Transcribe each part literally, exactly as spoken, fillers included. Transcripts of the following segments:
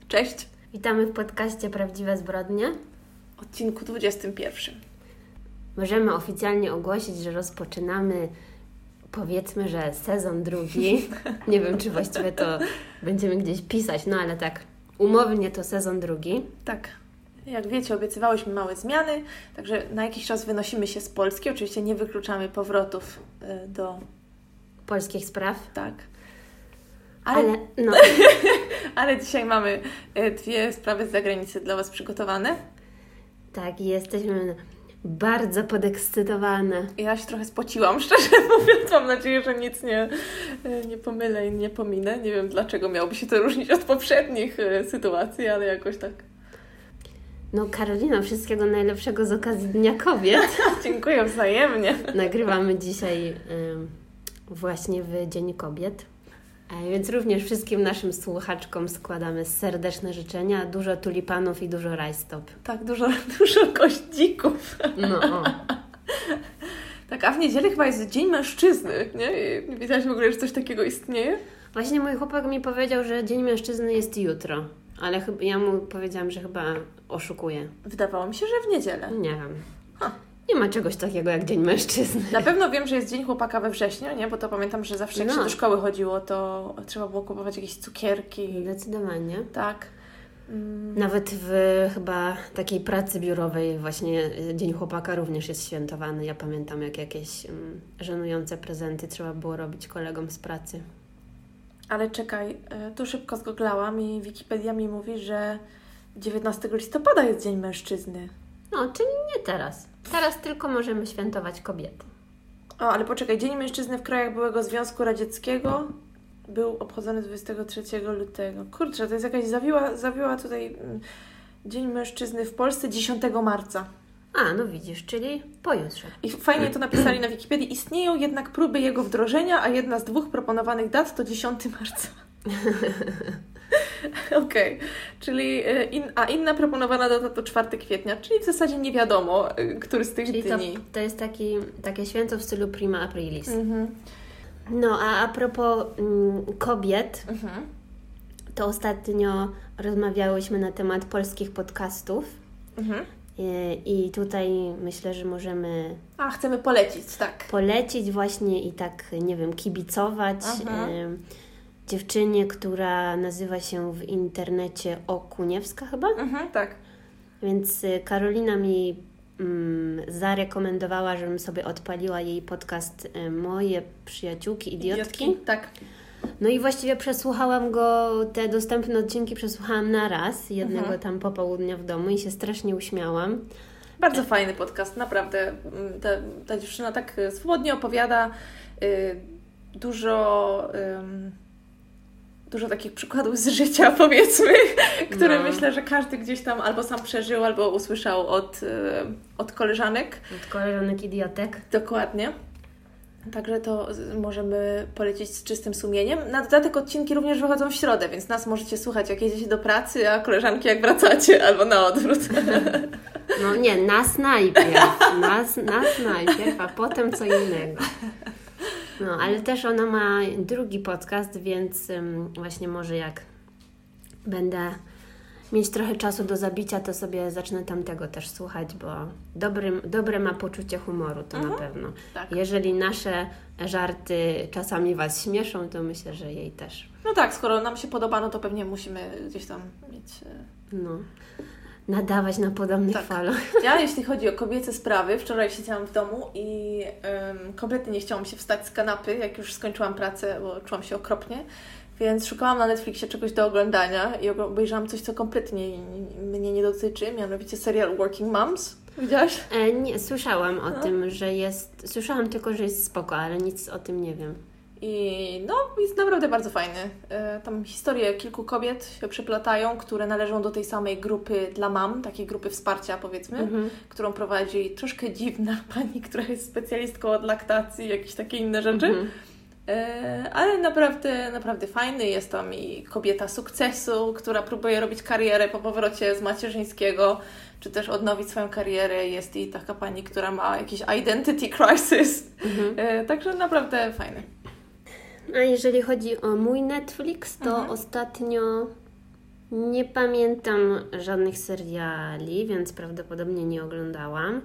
Cześć. Witamy w podcaście Prawdziwe Zbrodnie. Odcinku dwudziestym pierwszym. Możemy oficjalnie ogłosić, że rozpoczynamy, powiedzmy, że sezon drugi. Nie wiem, czy właściwie to będziemy gdzieś pisać, no ale tak, umownie to sezon drugi. Tak. Jak wiecie, obiecywałyśmy małe zmiany, także na jakiś czas wynosimy się z Polski. Oczywiście nie wykluczamy powrotów y, do polskich spraw. Tak. Ale, ale, no. ale dzisiaj mamy y, dwie sprawy z zagranicy dla Was przygotowane. Tak, i jesteśmy bardzo podekscytowane. Ja się trochę spociłam, szczerze mówiąc. Mam nadzieję, że nic nie, nie pomylę i nie pominę. Nie wiem, dlaczego miałoby się to różnić od poprzednich y, sytuacji, ale jakoś tak. No Karolina, wszystkiego najlepszego z okazji Dnia Kobiet. Dziękuję wzajemnie. Nagrywamy dzisiaj y, właśnie w Dzień Kobiet. A więc również wszystkim naszym słuchaczkom składamy serdeczne życzenia. Dużo tulipanów i dużo rajstop. Tak, dużo, dużo koździków. No o. Tak, a w niedzielę chyba jest Dzień Mężczyzny, nie? Nie wiedziałaś w ogóle, że coś takiego istnieje? Właśnie mój chłopak mi powiedział, że Dzień Mężczyzny jest jutro. Ale chyba, ja mu powiedziałam, że chyba oszukuje. Wydawało mi się, że w niedzielę. Nie wiem. Ha. Nie ma czegoś takiego jak Dzień Mężczyzny. Na pewno wiem, że jest Dzień Chłopaka we wrześniu, nie? Bo to pamiętam, że zawsze jak No. się do szkoły chodziło, to trzeba było kupować jakieś cukierki. Zdecydowanie. Tak. Mm. Nawet w chyba takiej pracy biurowej właśnie Dzień Chłopaka również jest świętowany. Ja pamiętam, jak jakieś um, żenujące prezenty trzeba było robić kolegom z pracy. Ale czekaj, tu szybko zgoglałam i Wikipedia mi mówi, że dziewiętnastego listopada jest Dzień Mężczyzny. No, czyli nie teraz. Teraz tylko możemy świętować kobiety. O, ale poczekaj, Dzień Mężczyzny w krajach byłego Związku Radzieckiego był obchodzony dwudziestego trzeciego lutego. Kurczę, to jest jakaś zawiła, zawiła tutaj Dzień Mężczyzny w Polsce dziesiątego marca. A, no widzisz, czyli pojutrze. I fajnie to napisali na Wikipedii. Istnieją jednak próby jego wdrożenia, a jedna z dwóch proponowanych dat to dziesiątego marca. Okej, okay. Czyli in, a inna proponowana data to czwartego kwietnia, czyli w zasadzie nie wiadomo, który z tych czyli dni. To, to jest taki, takie święto w stylu prima aprilis. Mm-hmm. No, a a propos mm, kobiet, Mm-hmm. to ostatnio rozmawiałyśmy na temat polskich podcastów. Mm-hmm. I, I tutaj myślę, że możemy... A, chcemy polecić, tak. Polecić właśnie i tak, nie wiem, kibicować y, dziewczynie, która nazywa się w internecie Okuniewska chyba? Mhm, tak. Więc y, Karolina mi mm, zarekomendowała, żebym sobie odpaliła jej podcast y, Moje przyjaciółki idiotki. idiotki. Tak. No i właściwie przesłuchałam go, te dostępne odcinki przesłuchałam na raz, jednego mhm. tam popołudnia w domu i się strasznie uśmiałam. Bardzo fajny podcast, naprawdę. Ta, ta dziewczyna tak swobodnie opowiada, y, dużo, y, dużo takich przykładów z życia, powiedzmy, które no. myślę, że każdy gdzieś tam albo sam przeżył, albo usłyszał od, y, od koleżanek. Od koleżanek idiotek. Dokładnie. Także to możemy polecić z czystym sumieniem. Na dodatek odcinki również wychodzą w środę, więc nas możecie słuchać, jak jedziecie do pracy, a koleżanki jak wracacie, albo na odwrót. No nie, nas najpierw, nas, nas najpierw, a potem co innego. No, ale też ona ma drugi podcast, więc um, właśnie może jak będę mieć trochę czasu do zabicia, to sobie zacznę tamtego też słuchać, bo dobry, dobre ma poczucie humoru, to mhm. na pewno. Tak. Jeżeli nasze żarty czasami Was śmieszą, to myślę, że jej też. No tak, skoro nam się podoba, no to pewnie musimy gdzieś tam mieć... No, nadawać na podobnych tak. falach. Ja, jeśli chodzi o kobiece sprawy, wczoraj siedziałam w domu i um, kompletnie nie chciałam się wstać z kanapy, jak już skończyłam pracę, bo czułam się okropnie. Więc szukałam na Netflixie czegoś do oglądania i obejrzałam coś, co kompletnie mnie nie dotyczy, mianowicie serial Working Moms. Widziałaś? E, nie, słyszałam o no. tym, że jest... Słyszałam tylko, że jest spoko, ale nic o tym nie wiem. I no, jest naprawdę bardzo fajny. E, tam historie kilku kobiet się przeplatają, które należą do tej samej grupy dla mam, takiej grupy wsparcia, powiedzmy, mhm. którą prowadzi troszkę dziwna pani, która jest specjalistką od laktacji, jakieś takie inne rzeczy. Mhm. Ale naprawdę, naprawdę fajny. Jest tam i kobieta sukcesu, która próbuje robić karierę po powrocie z macierzyńskiego, czy też odnowić swoją karierę. Jest i taka pani, która ma jakiś identity crisis. Mhm. Także naprawdę fajny. A jeżeli chodzi o mój Netflix, to mhm. ostatnio Nie pamiętam żadnych seriali, więc prawdopodobnie nie oglądałam,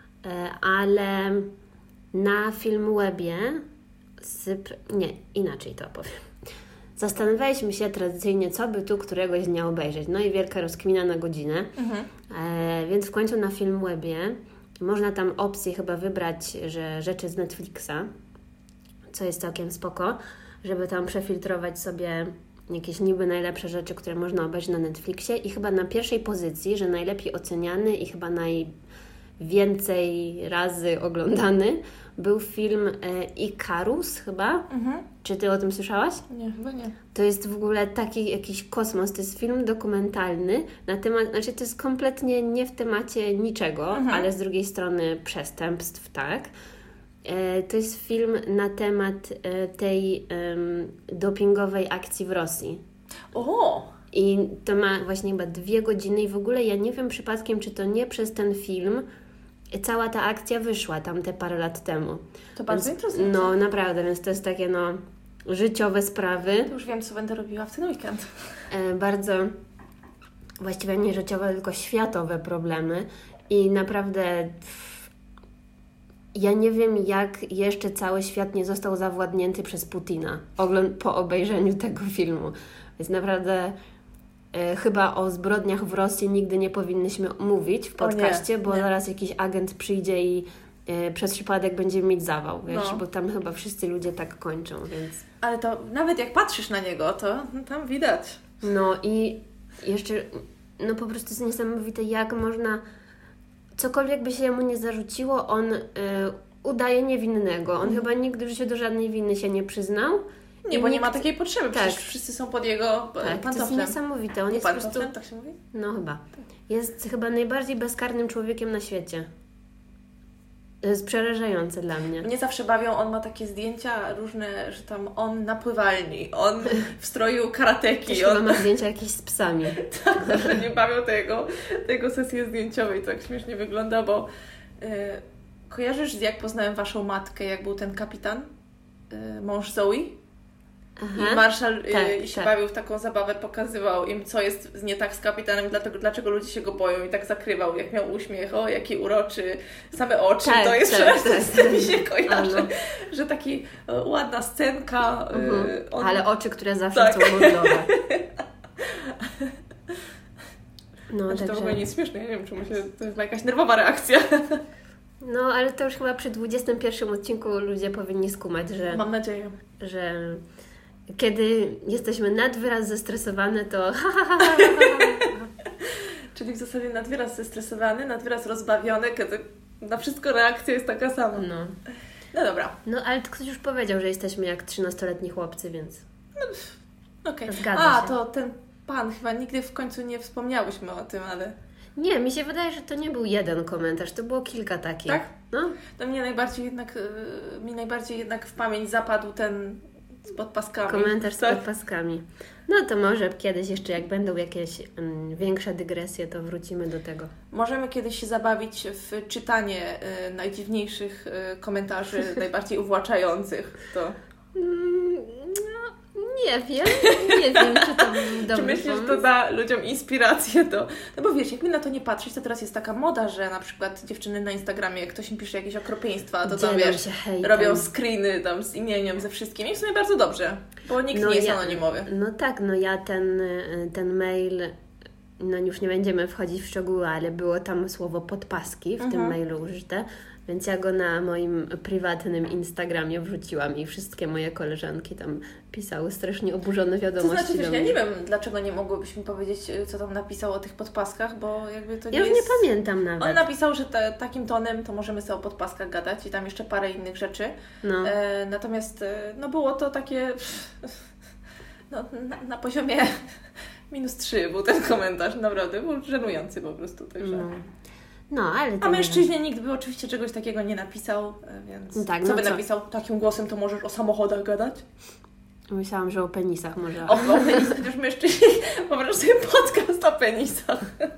ale na Filmwebie, syp... nie, inaczej to opowiem. Zastanawialiśmy się tradycyjnie, co by tu któregoś dnia obejrzeć. No i wielka rozkmina na godzinę, mhm. e, więc w końcu na Filmwebie można tam opcję chyba wybrać, że rzeczy z Netflixa, co jest całkiem spoko, żeby tam przefiltrować sobie jakieś niby najlepsze rzeczy, które można obejrzeć na Netflixie i chyba na pierwszej pozycji, że najlepiej oceniany i chyba najwięcej razy oglądany był film e, Ikarus chyba. Mhm. Czy Ty o tym słyszałaś? Nie, chyba nie. To jest w ogóle taki jakiś kosmos. To jest film dokumentalny na temat, znaczy to jest kompletnie nie w temacie niczego, mhm. ale z drugiej strony przestępstw, tak. E, to jest film na temat e, tej e, dopingowej akcji w Rosji. O! I to ma właśnie chyba dwie godziny i w ogóle ja nie wiem przypadkiem, czy to nie przez ten film cała ta akcja wyszła tam te parę lat temu. To bardzo więc, interesujące. No naprawdę, więc to jest takie no życiowe sprawy. To już wiem, co będę robiła w ten weekend. E, bardzo właściwie nie życiowe, tylko światowe problemy i naprawdę pff, ja nie wiem, jak jeszcze cały świat nie został zawładnięty przez Putina ogląd- po obejrzeniu tego filmu. Więc naprawdę e, chyba o zbrodniach w Rosji nigdy nie powinnyśmy mówić w podcaście, bo nie. zaraz jakiś agent przyjdzie i e, przez przypadek będziemy mieć zawał, wiesz, no. bo tam chyba wszyscy ludzie tak kończą, więc... Ale to nawet jak patrzysz na niego, to no, tam widać. No i jeszcze, no po prostu jest niesamowite, jak można... Cokolwiek by się mu nie zarzuciło, on y, udaje niewinnego. On mm. chyba nigdy w życiu do żadnej winy się nie przyznał. Nie, bo nikt... nie ma takiej potrzeby. Tak. Przecież wszyscy są pod jego tak, pantoflem. To jest niesamowite. On jest po prostu... tak się mówi? No chyba. Jest chyba najbardziej bezkarnym człowiekiem na świecie. To jest przerażające dla mnie. Mnie zawsze bawią, on ma takie zdjęcia różne, że tam on na pływalni, on w stroju karateki. Też on chyba ma zdjęcia jakieś z psami. Tak, zawsze nie bawią tego, tego sesji zdjęciowej, to tak śmiesznie wygląda, bo yy, kojarzysz, jak poznałem Waszą matkę, jak był ten kapitan, yy, mąż Zoe? Aha, i Marshall tak, y, się tak. bawił w taką zabawę, pokazywał im, co jest nie tak z kapitanem, dlatego, dlaczego ludzie się go boją i tak zakrywał, jak miał uśmiech, o jaki uroczy, same oczy, tak, to jest tak, przerażające, tak, tak. mi się kojarzy, no. że taki e, ładna scenka. Mhm. Y, on... Ale oczy, które zawsze tak. są mordowe. No, znaczy, także... To w ogóle nie jest śmieszne, ja nie wiem, czemu się, to jest jakaś nerwowa reakcja. No, ale to już chyba przy dwudziestym pierwszym odcinku ludzie powinni skumać, że... Mam nadzieję. Że... Kiedy jesteśmy nad wyraz zestresowane, to Czyli w zasadzie nad wyraz zestresowany, nad wyraz rozbawiony, kiedy na wszystko reakcja jest taka sama. No. No dobra. No ale ktoś już powiedział, że jesteśmy jak trzynastoletni chłopcy, więc no, okej. Okay. A, się. To ten pan, chyba nigdy w końcu nie wspomniałyśmy o tym, ale... Nie, mi się wydaje, że to nie był jeden komentarz, to było kilka takich. Tak? No. To mnie najbardziej jednak, mi najbardziej jednak w pamięć zapadł ten... z podpaskami. Komentarz z tak? podpaskami. No to może kiedyś jeszcze, jak będą jakieś um, większe dygresje, to wrócimy do tego. Możemy kiedyś się zabawić w czytanie y, najdziwniejszych y, komentarzy, najbardziej uwłaczających. To... Mm, no, nie wiem. Nie wiem, czy to był dobry Czy myślisz, że to da ludziom inspirację do... No bo wiesz, jak mi na to nie patrzeć, to teraz jest taka moda, że na przykład dziewczyny na Instagramie, jak ktoś im pisze jakieś okropieństwa, to tam wiesz, robią screeny tam z imieniem, ze wszystkim. I w sumie bardzo dobrze, bo nikt no nie jest ja, anonimowy. No tak, no ja ten, ten mail, no już nie będziemy wchodzić w szczegóły, ale było tam słowo podpaski w mhm. tym mailu użyte. Więc ja go na moim prywatnym Instagramie wrzuciłam i wszystkie moje koleżanki tam pisały strasznie oburzone wiadomości. To znaczy, wiesz, ja nie wiem, dlaczego nie mogłybyś mi powiedzieć, co tam napisał o tych podpaskach, bo jakby to nie Ja już jest... nie pamiętam nawet. On napisał, że te, takim tonem to możemy sobie o podpaskach gadać i tam jeszcze parę innych rzeczy. No. E, natomiast e, no było to takie... No, na, na poziomie minus trzy był ten komentarz, naprawdę. Był żenujący po prostu. Także... No. No, ale A mężczyźnie nikt by oczywiście czegoś takiego nie napisał, więc tak, co no by co? napisał? Takim głosem to możesz o samochodach gadać? Myślałam, że o penisach może. O, o penisach, już mężczyźni, wyobraź sobie podcast o penisach.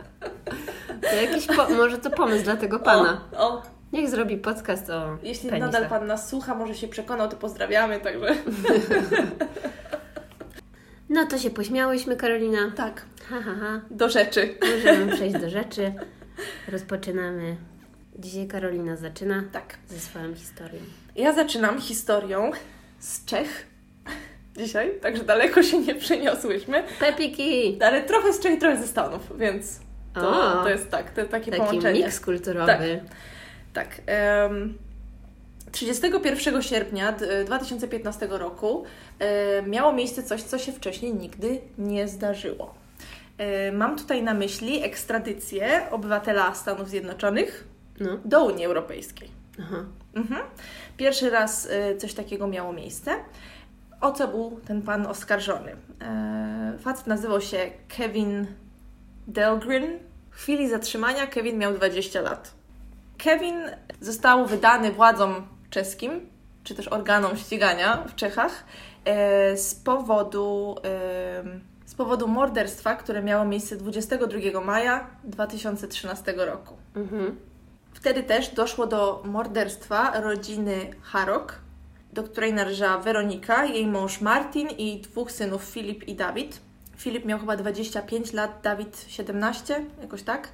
To jakiś po- może to pomysł dla tego pana. O, o. Niech zrobi podcast o Jeśli penisach. nadal pan nas słucha, może się przekonał, to pozdrawiamy, także... No to się pośmiałyśmy, Karolina. Tak. Ha, ha, ha. Do rzeczy. Możemy przejść do rzeczy. Rozpoczynamy. Dzisiaj Karolina zaczyna tak. ze swoją historią. Ja zaczynam historią z Czech. Dzisiaj, także daleko się nie przeniosłyśmy. Pepiki! Ale trochę z Czech, trochę ze Stanów, więc to, to jest tak, to jest takie Taki połączenie. miks kulturowy. Tak. tak um, trzydziestego pierwszego sierpnia dwa tysiące piętnastego roku e, miało miejsce coś, co się wcześniej nigdy nie zdarzyło. E, mam tutaj na myśli ekstradycję obywatela Stanów Zjednoczonych no. do Unii Europejskiej. Aha. Mhm. Pierwszy raz e, coś takiego miało miejsce. O co był ten pan oskarżony? E, facet nazywał się Kevin Dahlgren. W chwili zatrzymania Kevin miał dwadzieścia lat. Kevin został wydany władzom czeskim, czy też organom ścigania w Czechach e, z powodu, e, z powodu morderstwa, które miało miejsce dwudziestego drugiego maja dwa tysiące trzynastego roku. Mhm. Wtedy też doszło do morderstwa rodziny Harrok, do której należała Weronika, jej mąż Martin i dwóch synów, Filip i Dawid. Filip miał chyba dwadzieścia pięć lat, Dawid siedemnaście, jakoś tak.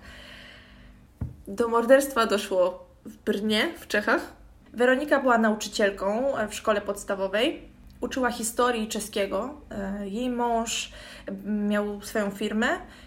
Do morderstwa doszło w Brnie, w Czechach. Weronika była nauczycielką w szkole podstawowej. Uczyła historii czeskiego. Jej mąż miał swoją firmę.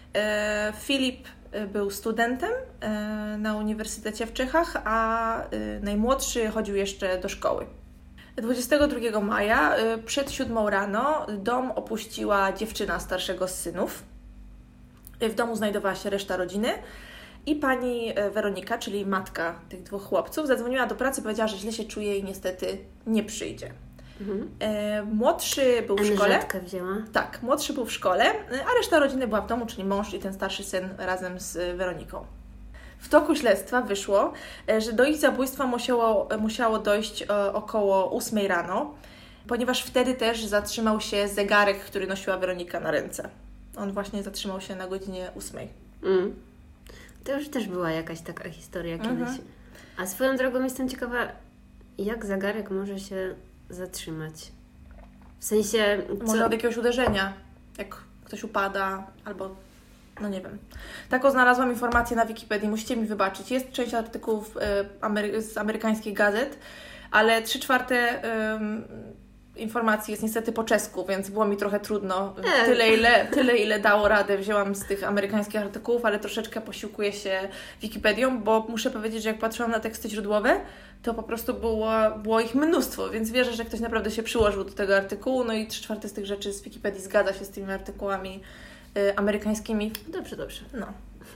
Filip był studentem na uniwersytecie w Czechach, a najmłodszy chodził jeszcze do szkoły. dwudziestego drugiego maja przed siódmą rano dom opuściła dziewczyna starszego z synów. W domu znajdowała się reszta rodziny. I pani Weronika, czyli matka tych dwóch chłopców, zadzwoniła do pracy i powiedziała, że źle się czuje i niestety nie przyjdzie. Mhm. E, młodszy był w szkole. Anżetkę wzięła? Tak, młodszy był w szkole, a reszta rodziny była w domu, czyli mąż i ten starszy syn razem z Weroniką. W toku śledztwa wyszło, że do ich zabójstwa musiało, musiało dojść około ósmej rano, ponieważ wtedy też zatrzymał się zegarek, który nosiła Weronika na ręce. On właśnie zatrzymał się na godzinie ósmej. Mm. To już też była jakaś taka historia kiedyś. Mhm. A swoją drogą jestem ciekawa, jak zegarek może się zatrzymać? W sensie... Co? Może od jakiegoś uderzenia, jak ktoś upada, albo... No nie wiem. Taką znalazłam informację na Wikipedii, musicie mi wybaczyć. Jest część artykułów y, amery- z amerykańskich gazet, ale trzy czwarte y, informacji jest niestety po czesku, więc było mi trochę trudno. Tyle ile, tyle, ile dało radę, wzięłam z tych amerykańskich artykułów, ale troszeczkę posiłkuję się Wikipedią, bo muszę powiedzieć, że jak patrzyłam na teksty źródłowe, to po prostu było, było ich mnóstwo, więc wierzę, że ktoś naprawdę się przyłożył do tego artykułu, no i trzy czwarte z tych rzeczy z Wikipedii zgadza się z tymi artykułami y, amerykańskimi. Dobrze, dobrze. No.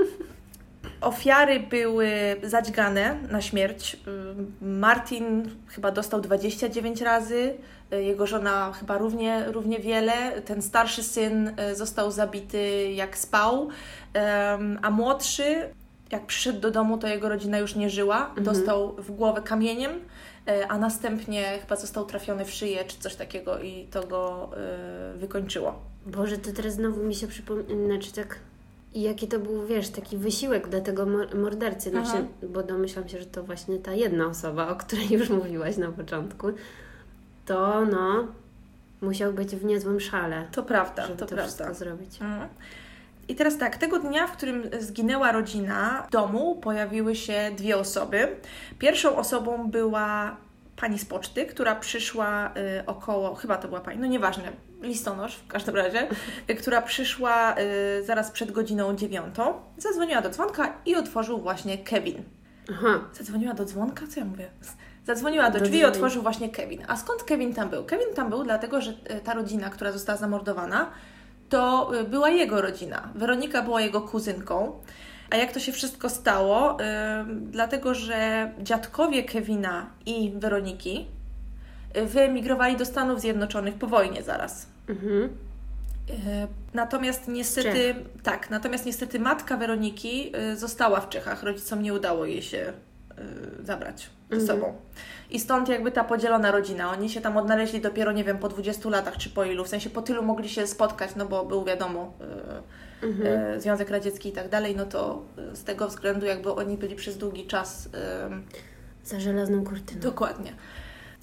Ofiary były zadźgane na śmierć. Martin chyba dostał dwadzieścia dziewięć razy, jego żona chyba równie, równie wiele. Ten starszy syn został zabity jak spał, a młodszy, jak przyszedł do domu, to jego rodzina już nie żyła. Mhm. Dostał w głowę kamieniem, a następnie chyba został trafiony w szyję czy coś takiego i to go wykończyło. Boże, to teraz znowu mi się przypomina, znaczy tak... I jaki to był, wiesz, taki wysiłek dla tego mordercy, znaczy, bo domyślam się, że to właśnie ta jedna osoba, o której już mówiłaś na początku, to no, musiał być w niezłym szale. To prawda, żeby to, to prawda. wszystko zrobić. Mhm. I teraz tak, tego dnia, w którym zginęła rodzina, w domu pojawiły się dwie osoby. Pierwszą osobą była pani z poczty, która przyszła y, około, chyba to była pani, no nieważne, listonosz w każdym razie, y, która przyszła y, zaraz przed godziną dziewiątą, zadzwoniła do dzwonka i otworzył właśnie Kevin. Aha. Zadzwoniła do dzwonka? Co ja mówię? Zadzwoniła do, do drzwi i otworzył właśnie Kevin. A skąd Kevin tam był? Kevin tam był dlatego, że y, ta rodzina, która została zamordowana, to y, była jego rodzina. Weronika była jego kuzynką. A jak to się wszystko stało? Yy, dlatego, że dziadkowie Kevina i Weroniki wyemigrowali do Stanów Zjednoczonych po wojnie zaraz. Mhm. Yy, natomiast niestety, tak, natomiast niestety matka Weroniki yy, została w Czechach. Rodzicom nie udało jej się yy, zabrać ze mhm. sobą. I stąd jakby ta podzielona rodzina. Oni się tam odnaleźli dopiero, nie wiem, po dwudziestu latach czy po ilu. W sensie po tylu mogli się spotkać, no bo był wiadomo... Yy, Mhm. Związek Radziecki i tak dalej, no to z tego względu jakby oni byli przez długi czas... Ym, za żelazną kurtyną. Dokładnie.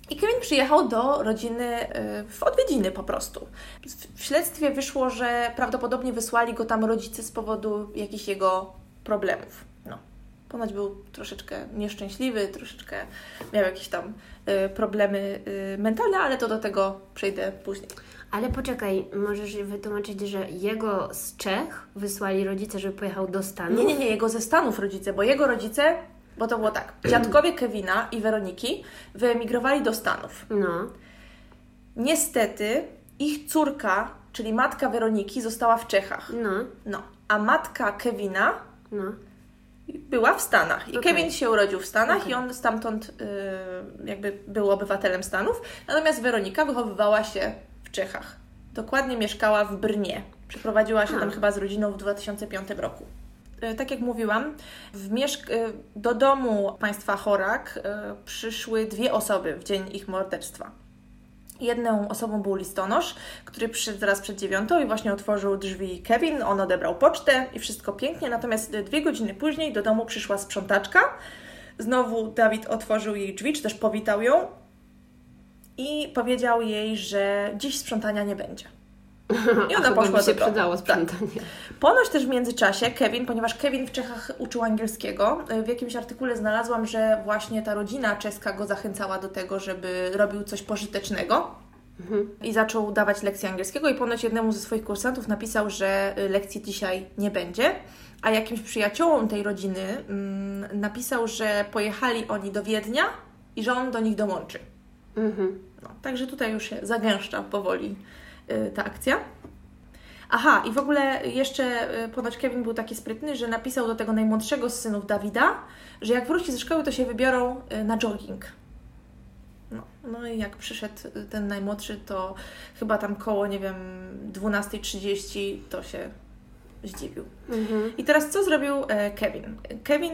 I Kevin przyjechał do rodziny w odwiedziny po prostu. W śledztwie wyszło, że prawdopodobnie wysłali go tam rodzice z powodu jakichś jego problemów. No. Ponoć był troszeczkę nieszczęśliwy, troszeczkę miał jakieś tam y, problemy y, mentalne, ale to do tego przejdę później. Ale poczekaj, możesz wytłumaczyć, że jego z Czech wysłali rodzice, żeby pojechał do Stanów? Nie, nie, nie, jego ze Stanów rodzice, bo jego rodzice, bo to było tak, dziadkowie Kevina i Weroniki wyemigrowali do Stanów. No. Niestety ich córka, czyli matka Weroniki, została w Czechach. No. No. A matka Kevina no. była w Stanach. I okay. Kevin się urodził w Stanach okay. i on stamtąd y, jakby był obywatelem Stanów. Natomiast Weronika wychowywała się w Czechach. Dokładnie mieszkała w Brnie. Przeprowadziła się A. tam chyba z rodziną w dwa tysiące piątym roku. Y, tak jak mówiłam, w mieszk- y, do domu państwa Horak y, przyszły dwie osoby w dzień ich morderstwa. Jedną osobą był listonosz, który przyszedł zaraz przed dziewiątą i właśnie otworzył drzwi Kevin. On odebrał pocztę i wszystko pięknie. Natomiast dwie godziny później do domu przyszła sprzątaczka. Znowu Dawid otworzył jej drzwi, czy też powitał ją i powiedział jej, że dziś sprzątania nie będzie. I ona poszła się do domu. przydało sprzątanie. Tak. Ponoć też w międzyczasie Kevin, ponieważ Kevin w Czechach uczył angielskiego, w jakimś artykule znalazłam, że właśnie ta rodzina czeska go zachęcała do tego, żeby robił coś pożytecznego mhm. i zaczął dawać lekcje angielskiego i ponoć jednemu ze swoich kursantów napisał, że lekcji dzisiaj nie będzie, a jakimś przyjaciołom tej rodziny mm, napisał, że pojechali oni do Wiednia i że on do nich dołączy. Mhm. No, także tutaj już się zagęszcza powoli ta akcja. Aha, i w ogóle jeszcze ponoć Kevin był taki sprytny, że napisał do tego najmłodszego z synów Dawida, że jak wróci ze szkoły, to się wybiorą na jogging. No, no i jak przyszedł ten najmłodszy, to chyba tam koło, nie wiem, dwunasta trzydzieści to się zdziwił. Mhm. I teraz co zrobił Kevin? Kevin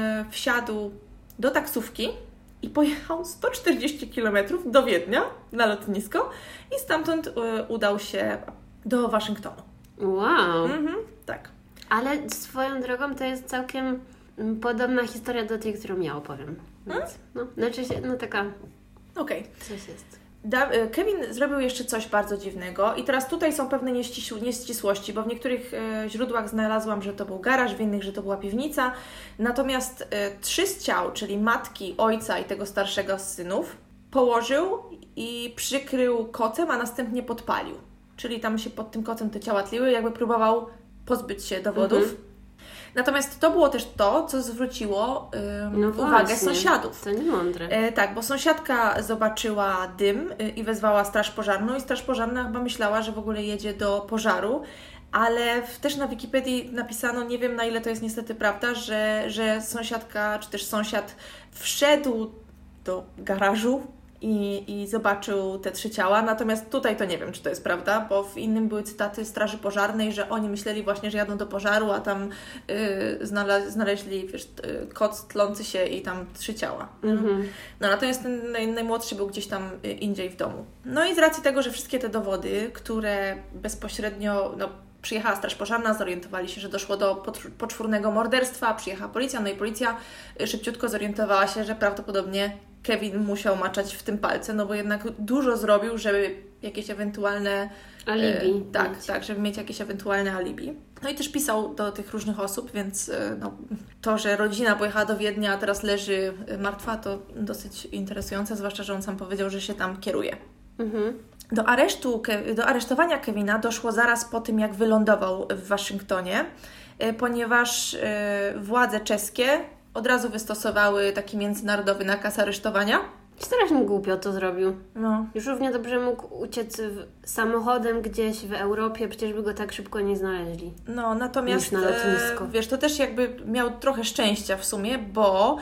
wsiadł do taksówki i pojechał sto czterdzieści kilometrów do Wiednia na lotnisko i stamtąd y, udał się do Waszyngtonu. Wow! Mhm, tak. Ale swoją drogą to jest całkiem podobna historia do tej, którą ja opowiem. Więc, hmm? no, znaczy się, no taka... Okej. Okay. Coś jest. Da- Kevin zrobił jeszcze coś bardzo dziwnego i teraz tutaj są pewne nieścis- nieścisłości, bo w niektórych e, źródłach znalazłam, że to był garaż, w innych, że to była piwnica. Natomiast e, trzy z ciał, czyli matki, ojca i tego starszego z synów, położył i przykrył kocem, a następnie podpalił. Czyli tam się pod tym kocem te ciała tliły, jakby próbował pozbyć się dowodów. Mhm. Natomiast to było też to, co zwróciło ym, no uwagę właśnie, sąsiadów. To nie mądre. E, tak, bo sąsiadka zobaczyła dym y, i wezwała straż pożarną i straż pożarna chyba myślała, że w ogóle jedzie do pożaru, ale w, też na Wikipedii napisano, nie wiem na ile to jest niestety prawda, że, że sąsiadka czy też sąsiad wszedł do garażu I, i zobaczył te trzy ciała, natomiast tutaj to nie wiem, czy to jest prawda, bo w innym były cytaty straży pożarnej, że oni myśleli właśnie, że jadą do pożaru, a tam y, znale- znaleźli wiesz, y, koc tlący się i tam trzy ciała. Mm-hmm. No natomiast ten naj, najmłodszy był gdzieś tam y, indziej w domu. No i z racji tego, że wszystkie te dowody, które bezpośrednio... No, przyjechała straż pożarna, zorientowali się, że doszło do poczwórnego morderstwa, przyjechała policja, no i policja szybciutko zorientowała się, że prawdopodobnie Kevin musiał maczać w tym palce, no bo jednak dużo zrobił, żeby jakieś ewentualne... Alibi. E, tak, mieć. tak, żeby mieć jakieś ewentualne alibi. No i też pisał do tych różnych osób, więc e, no, to, że rodzina pojechała do Wiednia, a teraz leży martwa, to dosyć interesujące, zwłaszcza, że on sam powiedział, że się tam kieruje. Mhm. Do aresztu, do aresztowania Kevina doszło zaraz po tym, jak wylądował w Waszyngtonie, ponieważ władze czeskie od razu wystosowały taki międzynarodowy nakaz aresztowania. Strasznie głupio to zrobił. No. Już równie dobrze mógł uciec samochodem gdzieś w Europie, przecież by go tak szybko nie znaleźli. No, natomiast na lotnisko. E, wiesz, to też jakby miał trochę szczęścia w sumie, bo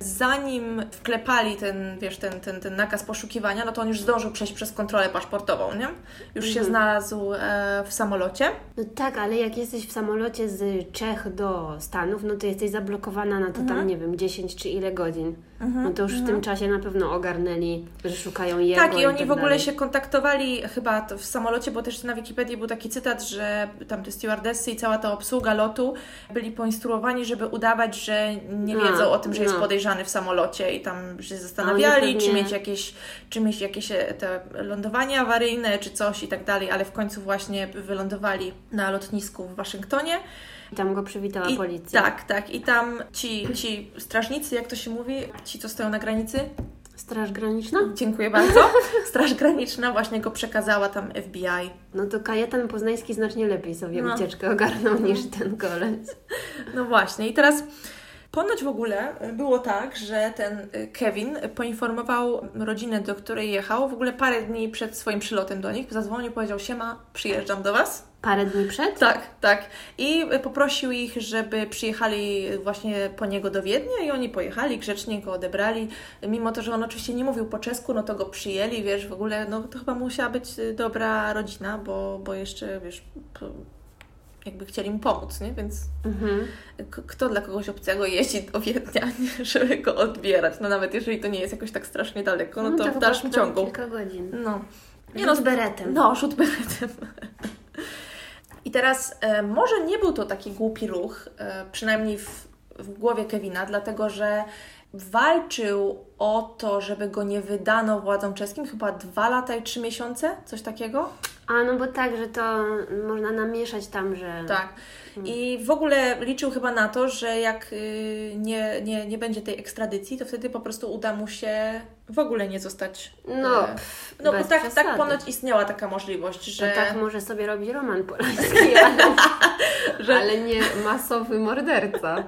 zanim wklepali ten, wiesz, ten, ten, ten nakaz poszukiwania, no to on już zdążył przejść przez kontrolę paszportową, nie? Już mhm. się znalazł e, w samolocie. No tak, ale jak jesteś w samolocie z Czech do Stanów, no to jesteś zablokowana na to mhm. tam, nie wiem, dziesięć czy ile godzin. Mhm. No to już mhm. w tym czasie na pewno ogarnął ogarnęli, że szukają jego. Tak, i, i oni tak w ogóle dalej. się kontaktowali chyba w samolocie, bo też na Wikipedii był taki cytat, że tam te stewardessy i cała ta obsługa lotu byli poinstruowani, żeby udawać, że nie wiedzą no, o tym, że no. jest podejrzany w samolocie i tam się zastanawiali, pewnie... czy mieć jakieś, czy mieć jakieś te lądowanie awaryjne, czy coś i tak dalej, ale w końcu właśnie wylądowali na lotnisku w Waszyngtonie. I tam go przywitała I, policja. Tak, tak. I tam ci, ci strażnicy, jak to się mówi, ci, co stoją na granicy. Straż Graniczna? Dziękuję bardzo. Straż Graniczna właśnie go przekazała tam F B I. No to Kajetan Poznański znacznie lepiej sobie no. ucieczkę ogarnął niż ten koleś. No właśnie. I teraz ponoć w ogóle było tak, że ten Kevin poinformował rodzinę, do której jechał, w ogóle parę dni przed swoim przylotem do nich. Zadzwonił, powiedział: siema, przyjeżdżam do Was. Parę dni przed? Tak, tak. I poprosił ich, żeby przyjechali właśnie po niego do Wiednia i oni pojechali, grzecznie go odebrali. Mimo to, że on oczywiście nie mówił po czesku, no to go przyjęli, wiesz, w ogóle, no to chyba musiała być dobra rodzina, bo, bo jeszcze, wiesz, jakby chcieli mu pomóc, nie? Więc Mhm. k- kto dla kogoś obcego jeździ do Wiednia, nie? Żeby go odbierać? No nawet jeżeli to nie jest jakoś tak strasznie daleko, no, No to, to w dalszym chyba ciągu. kilka godzin. No. Nie no, z beretem. No, rzut beretem. I teraz e, może nie był to taki głupi ruch, e, przynajmniej w, w głowie Kevina, dlatego że walczył o to, żeby go nie wydano władzom czeskim chyba dwa lata i trzy miesiące, coś takiego. A no bo tak, że to można namieszać tam, że... Tak. I w ogóle liczył chyba na to, że jak y, nie, nie, nie będzie tej ekstradycji, to wtedy po prostu uda mu się w ogóle nie zostać. No, e, pff, no bo bez tak, przesady. tak ponoć istniała taka możliwość, że. To tak może sobie robić Roman Polański, ale, że... ale nie masowy morderca.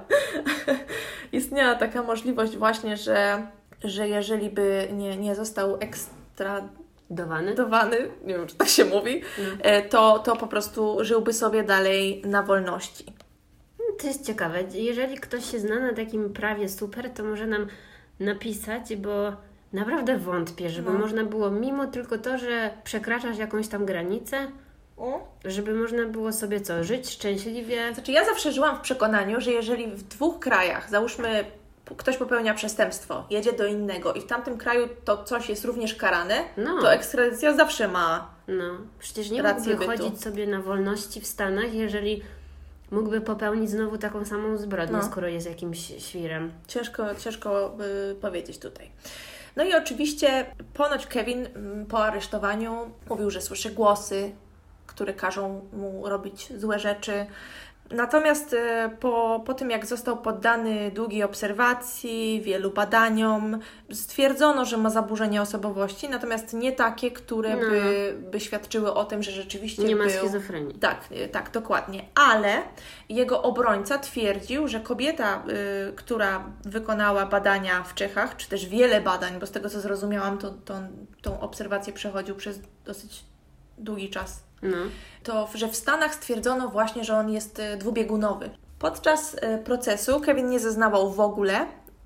Istniała taka możliwość właśnie, że, że jeżeli by nie, nie został ekstradowany, Dowany? nie wiem, czy tak się mówi, No. to, to po prostu żyłby sobie dalej na wolności. To jest ciekawe. Jeżeli ktoś się zna na takim prawie super, to może nam napisać, bo naprawdę wątpię, żeby No. można było, mimo tylko to, że przekraczasz jakąś tam granicę, O? żeby można było sobie co, żyć szczęśliwie. Znaczy ja zawsze żyłam w przekonaniu, że jeżeli w dwóch krajach, załóżmy ktoś popełnia przestępstwo, jedzie do innego i w tamtym kraju to coś jest również karane, No. to ekstradycja zawsze ma No, przecież nie rację mógłby bytu. chodzić sobie na wolności w Stanach, jeżeli mógłby popełnić znowu taką samą zbrodnię, No. skoro jest jakimś świrem. Ciężko, ciężko by powiedzieć tutaj. No i oczywiście ponoć Kevin mm, po aresztowaniu mówił, że słyszy głosy, które każą mu robić złe rzeczy. Natomiast e, po, po tym, jak został poddany długiej obserwacji, wielu badaniom, stwierdzono, że ma zaburzenie osobowości, natomiast nie takie, które No. by, by świadczyły o tym, że rzeczywiście Nie ma był... schizofrenii. Tak, y, tak, dokładnie. Ale jego obrońca twierdził, że kobieta, y, która wykonała badania w Czechach, czy też wiele badań, bo z tego co zrozumiałam, to, to tą obserwację przechodził przez dosyć długi czas, No. to że w Stanach stwierdzono właśnie, że on jest y, dwubiegunowy. Podczas y, procesu Kevin nie zeznawał w ogóle,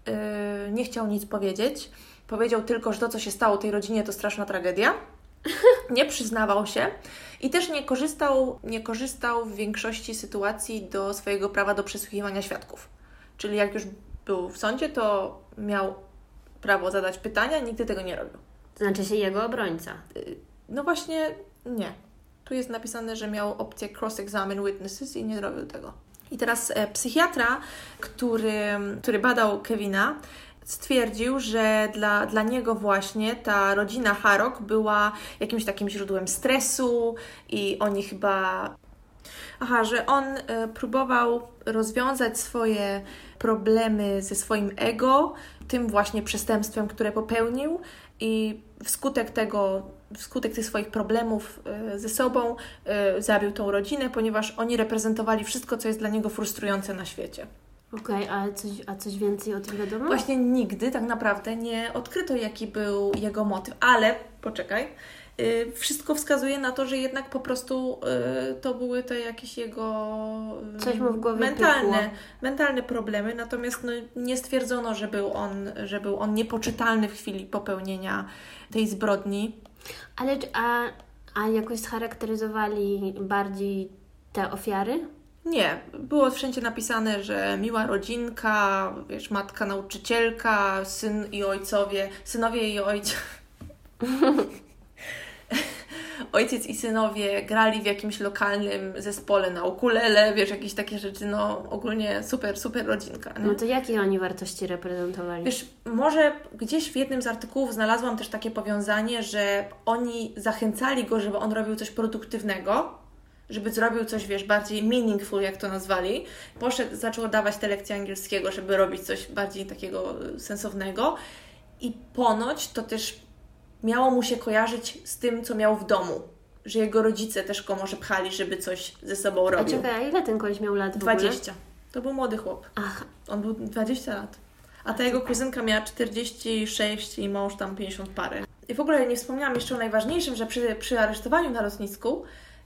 y, nie chciał nic powiedzieć. Powiedział tylko, że to, co się stało tej rodzinie, to straszna tragedia. Nie przyznawał się i też nie korzystał, nie korzystał w większości sytuacji do swojego prawa do przesłuchiwania świadków. Czyli jak już był w sądzie, to miał prawo zadać pytania, nigdy tego nie robił. To znaczy się jego obrońca. No właśnie nie. Tu jest napisane, że miał opcję cross-examine witnesses i nie robił tego. I teraz e, psychiatra, który, który badał Kevina, stwierdził, że dla, dla niego właśnie ta rodzina Harrog była jakimś takim źródłem stresu i oni chyba... Aha, że on e, próbował rozwiązać swoje problemy ze swoim ego, tym właśnie przestępstwem, które popełnił i wskutek tego, wskutek tych swoich problemów e, ze sobą e, zabił tą rodzinę, ponieważ oni reprezentowali wszystko, co jest dla niego frustrujące na świecie. Okej, okay, a, coś, a coś więcej o tym wiadomo? Właśnie nigdy tak naprawdę nie odkryto, jaki był jego motyw, ale poczekaj, yy, wszystko wskazuje na to, że jednak po prostu yy, to były te jakieś jego yy, Coś mu w głowie mentalne, pykło. mentalne problemy, natomiast no, nie stwierdzono, że był, on, że był on niepoczytalny w chwili popełnienia tej zbrodni. Ale a, a jakoś scharakteryzowali bardziej te ofiary? Nie, było wszędzie napisane, że miła rodzinka, wiesz, matka nauczycielka, syn i ojcowie, synowie i ojciec. Ojciec i synowie grali w jakimś lokalnym zespole na ukulele, wiesz, jakieś takie rzeczy, no ogólnie super, super rodzinka. Nie? No to jakie oni wartości reprezentowali? Wiesz, może gdzieś w jednym z artykułów znalazłam też takie powiązanie, że oni zachęcali go, żeby on robił coś produktywnego, żeby zrobił coś, wiesz, bardziej meaningful, jak to nazwali. Poszedł, zaczął dawać te lekcje angielskiego, żeby robić coś bardziej takiego sensownego i ponoć to też miało mu się kojarzyć z tym, co miał w domu. Że jego rodzice też go może pchali, żeby coś ze sobą robił. A czekaj, a ile ten koleś miał lat w ogóle? dwadzieścia. To był młody chłop. Ach. On był dwadzieścia lat. A ta jego kuzynka miała czterdzieści sześć i mąż tam pięćdziesiąt parę. I w ogóle nie wspomniałam jeszcze o najważniejszym, że przy, przy aresztowaniu na lotnisku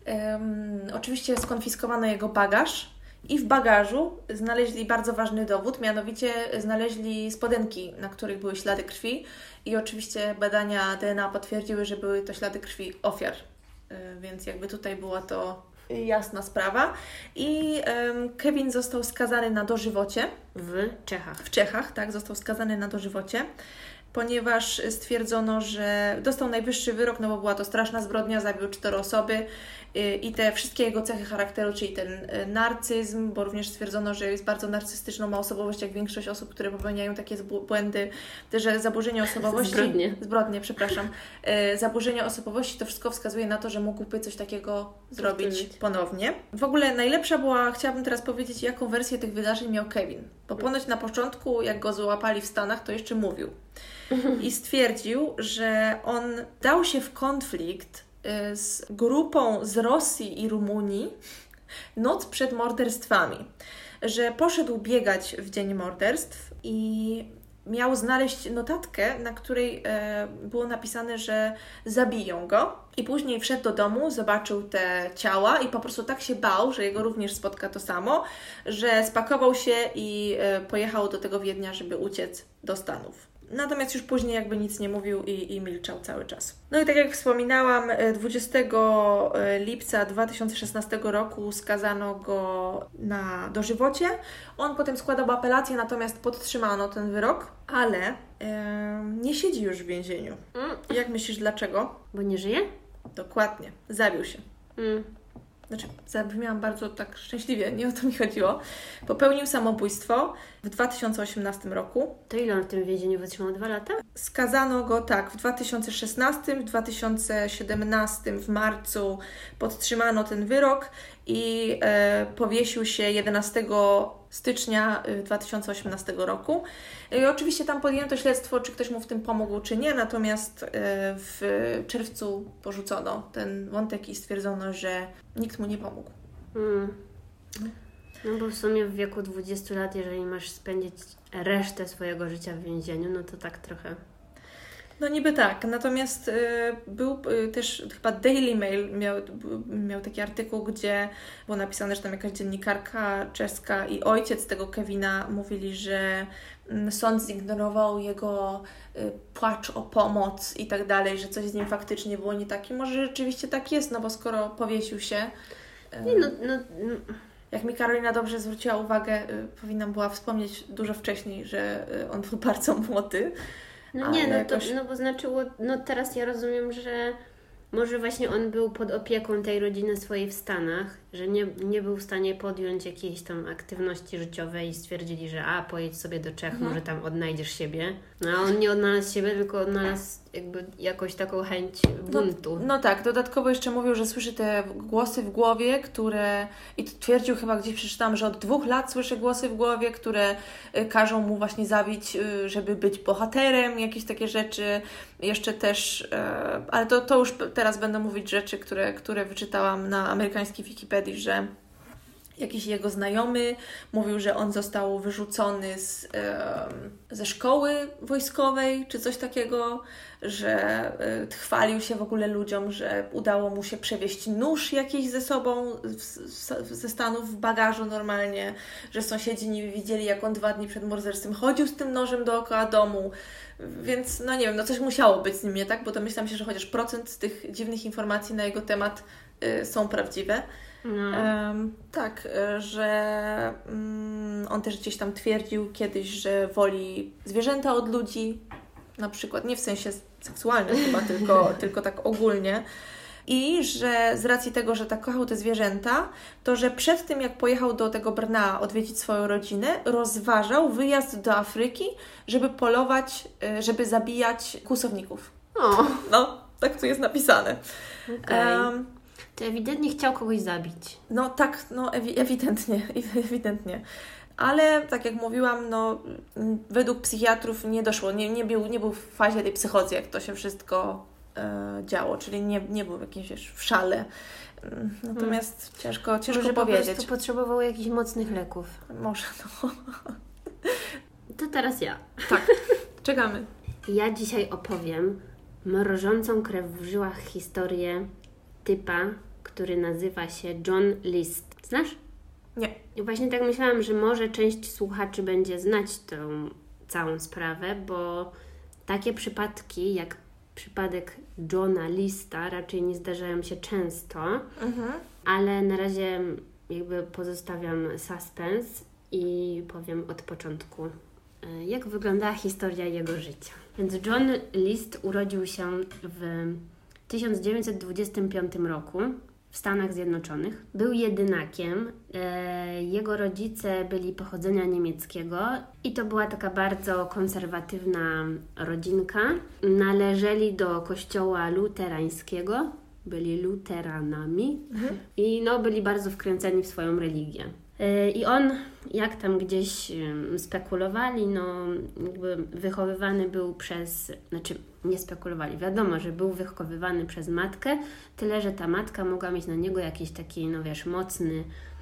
um, oczywiście skonfiskowano jego bagaż i w bagażu znaleźli bardzo ważny dowód, mianowicie znaleźli spodenki, na których były ślady krwi i oczywiście badania D N A potwierdziły, że były to ślady krwi ofiar. Więc jakby tutaj była to jasna sprawa. I um, Kevin został skazany na dożywocie. W Czechach. W Czechach, tak, został skazany na dożywocie, ponieważ stwierdzono, że dostał najwyższy wyrok, no bo była to straszna zbrodnia, zabił cztery osoby i te wszystkie jego cechy charakteru, czyli ten narcyzm, bo również stwierdzono, że jest bardzo narcystyczną, ma osobowość jak większość osób, które popełniają takie błędy, że zaburzenie osobowości... Zbrodnie. Zbrodnie, przepraszam. Zaburzenie osobowości to wszystko wskazuje na to, że mógłby coś takiego zrobić ponownie. W ogóle najlepsza była, chciałabym teraz powiedzieć, jaką wersję tych wydarzeń miał Kevin. Bo ponoć na początku, jak go złapali w Stanach, to jeszcze mówił. I stwierdził, że on dał się w konflikt z grupą z Rosji i Rumunii noc przed morderstwami. Że poszedł biegać w dzień morderstw i miał znaleźć notatkę, na której e, było napisane, że zabiją go. I później wszedł do domu, zobaczył te ciała i po prostu tak się bał, że jego również spotka to samo, że spakował się i e, pojechał do tego Wiednia, żeby uciec do Stanów. Natomiast już później jakby nic nie mówił i, i milczał cały czas. No i tak jak wspominałam, dwudziestego lipca dwa tysiące szesnastego roku skazano go na dożywocie. On potem składał apelację, natomiast podtrzymano ten wyrok, ale e, nie siedzi już w więzieniu. Mm. Jak myślisz dlaczego? Bo nie żyje? Dokładnie. Zabił się. Mm. Znaczy, zabrzmiałam bardzo tak szczęśliwie, nie o to mi chodziło. Popełnił samobójstwo w dwa tysiące osiemnastym roku. To ile on w tym więzieniu wytrzymał? Dwa lata? Skazano go tak w dwa tysiące szesnastym, w dwa tysiące siedemnastym w marcu podtrzymano ten wyrok i e, powiesił się jedenastego stycznia dwa tysiące osiemnastego roku. I oczywiście tam podjęto śledztwo, czy ktoś mu w tym pomógł, czy nie, natomiast e, w czerwcu porzucono ten wątek i stwierdzono, że nikt mu nie pomógł. Mm. No bo w sumie w wieku dwudziestu lat, jeżeli masz spędzić resztę swojego życia w więzieniu, no to tak trochę... No niby tak, natomiast y, był y, też chyba Daily Mail miał, miał taki artykuł, gdzie było napisane, że tam jakaś dziennikarka czeska i ojciec tego Kevina mówili, że y, sąd zignorował jego y, płacz o pomoc i tak dalej, że coś z nim faktycznie było nie tak i może rzeczywiście tak jest, no bo skoro powiesił się... Y, nie, no, no, no. Jak mi Karolina dobrze zwróciła uwagę, y, powinnam była wspomnieć dużo wcześniej, że y, on był bardzo młody. No nie, no, jakoś... to, no bo znaczyło, no teraz ja rozumiem, że może właśnie on był pod opieką tej rodziny swojej w Stanach, że nie, nie był w stanie podjąć jakiejś tam aktywności życiowej i stwierdzili, że a, pojedź sobie do Czech, mhm. może tam odnajdziesz siebie. No a on nie odnalazł siebie, tylko odnalazł jakby jakąś taką chęć buntu. No, no tak, dodatkowo jeszcze mówił, że słyszy te głosy w głowie, które... I twierdził chyba, gdzieś przeczytałam, że od dwóch lat słyszy głosy w głowie, które każą mu właśnie zabić, żeby być bohaterem, jakieś takie rzeczy. Jeszcze też... Ale to, to już teraz będę mówić rzeczy, które, które wyczytałam na amerykańskiej Wikipedii, że jakiś jego znajomy mówił, że on został wyrzucony z, e, ze szkoły wojskowej, czy coś takiego, że e, chwalił się w ogóle ludziom, że udało mu się przewieźć nóż jakiś ze sobą w, w, ze Stanów w bagażu normalnie, że sąsiedzi nie widzieli, jak on dwa dni przed morderstwem chodził z tym nożem dookoła domu. Więc no nie wiem, no coś musiało być z nim nie tak, bo domyślam się, że chociaż procent z tych dziwnych informacji na jego temat y, są prawdziwe. No. Um, tak, że um, on też gdzieś tam twierdził kiedyś, że woli zwierzęta od ludzi, na przykład, nie w sensie seksualnym chyba, tylko, tylko tak ogólnie. I że z racji tego, że tak kochał te zwierzęta, to że przed tym, jak pojechał do tego Brna odwiedzić swoją rodzinę, rozważał wyjazd do Afryki, żeby polować, żeby zabijać kłusowników. O. No, tak tu jest napisane. Okay. Um, to ewidentnie chciał kogoś zabić. No tak, no ewi- ewidentnie, ewidentnie. Ale tak jak mówiłam, no według psychiatrów nie doszło, nie, nie, był, nie był w fazie tej psychozy, jak to się wszystko e, działo, czyli nie, nie był jakimś wiesz, w szale. Natomiast hmm. ciężko, ciężko Może powiedzieć. po prostu potrzebował jakichś mocnych leków. Może, no. To teraz ja. Tak, czekamy. Ja dzisiaj opowiem mrożącą krew w żyłach historię typa, który nazywa się John List. Znasz? Nie. I właśnie tak myślałam, że może część słuchaczy będzie znać tą całą sprawę, bo takie przypadki jak przypadek Johna Lista raczej nie zdarzają się często, mhm. ale na razie jakby pozostawiam suspens i powiem od początku, jak wyglądała historia jego życia. Więc John List urodził się w tysiąc dziewięćset dwudziestym piątym roku w Stanach Zjednoczonych. Był jedynakiem. E, jego rodzice byli pochodzenia niemieckiego i to była taka bardzo konserwatywna rodzinka. Należeli do kościoła luterańskiego, byli luteranami mhm. i no, byli bardzo wkręceni w swoją religię. E, I on, jak tam gdzieś spekulowali, no jakby wychowywany był przez, znaczy nie spekulowali, wiadomo, że był wychowywany przez matkę, tyle, że ta matka mogła mieć na niego jakiś taki, no wiesz, mocny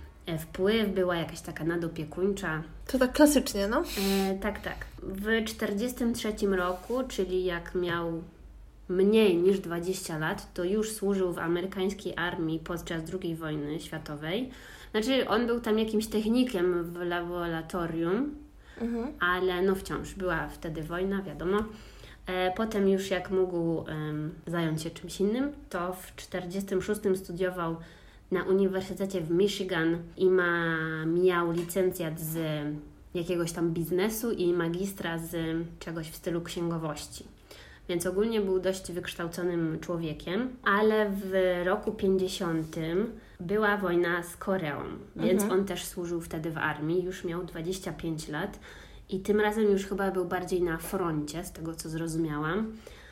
wpływ, była jakaś taka nadopiekuńcza. To tak klasycznie, no? E, tak, tak. W czterdziestym trzecim roku, czyli jak miał mniej niż dwadzieścia lat, to już służył w amerykańskiej armii podczas drugiej wojny światowej. Znaczy, on był tam jakimś technikiem w laboratorium, mhm. ale no wciąż była wtedy wojna, wiadomo. E, potem już jak mógł um, zająć się czymś innym, to w czterdziestym szóstym studiował na Uniwersytecie w Michigan i ma, miał licencjat z jakiegoś tam biznesu i magistra z czegoś w stylu księgowości. Więc ogólnie był dość wykształconym człowiekiem, ale w roku pięćdziesiątym była wojna z Koreą, więc mhm. on też służył wtedy w armii, już miał dwadzieścia pięć lat i tym razem już chyba był bardziej na froncie, z tego co zrozumiałam.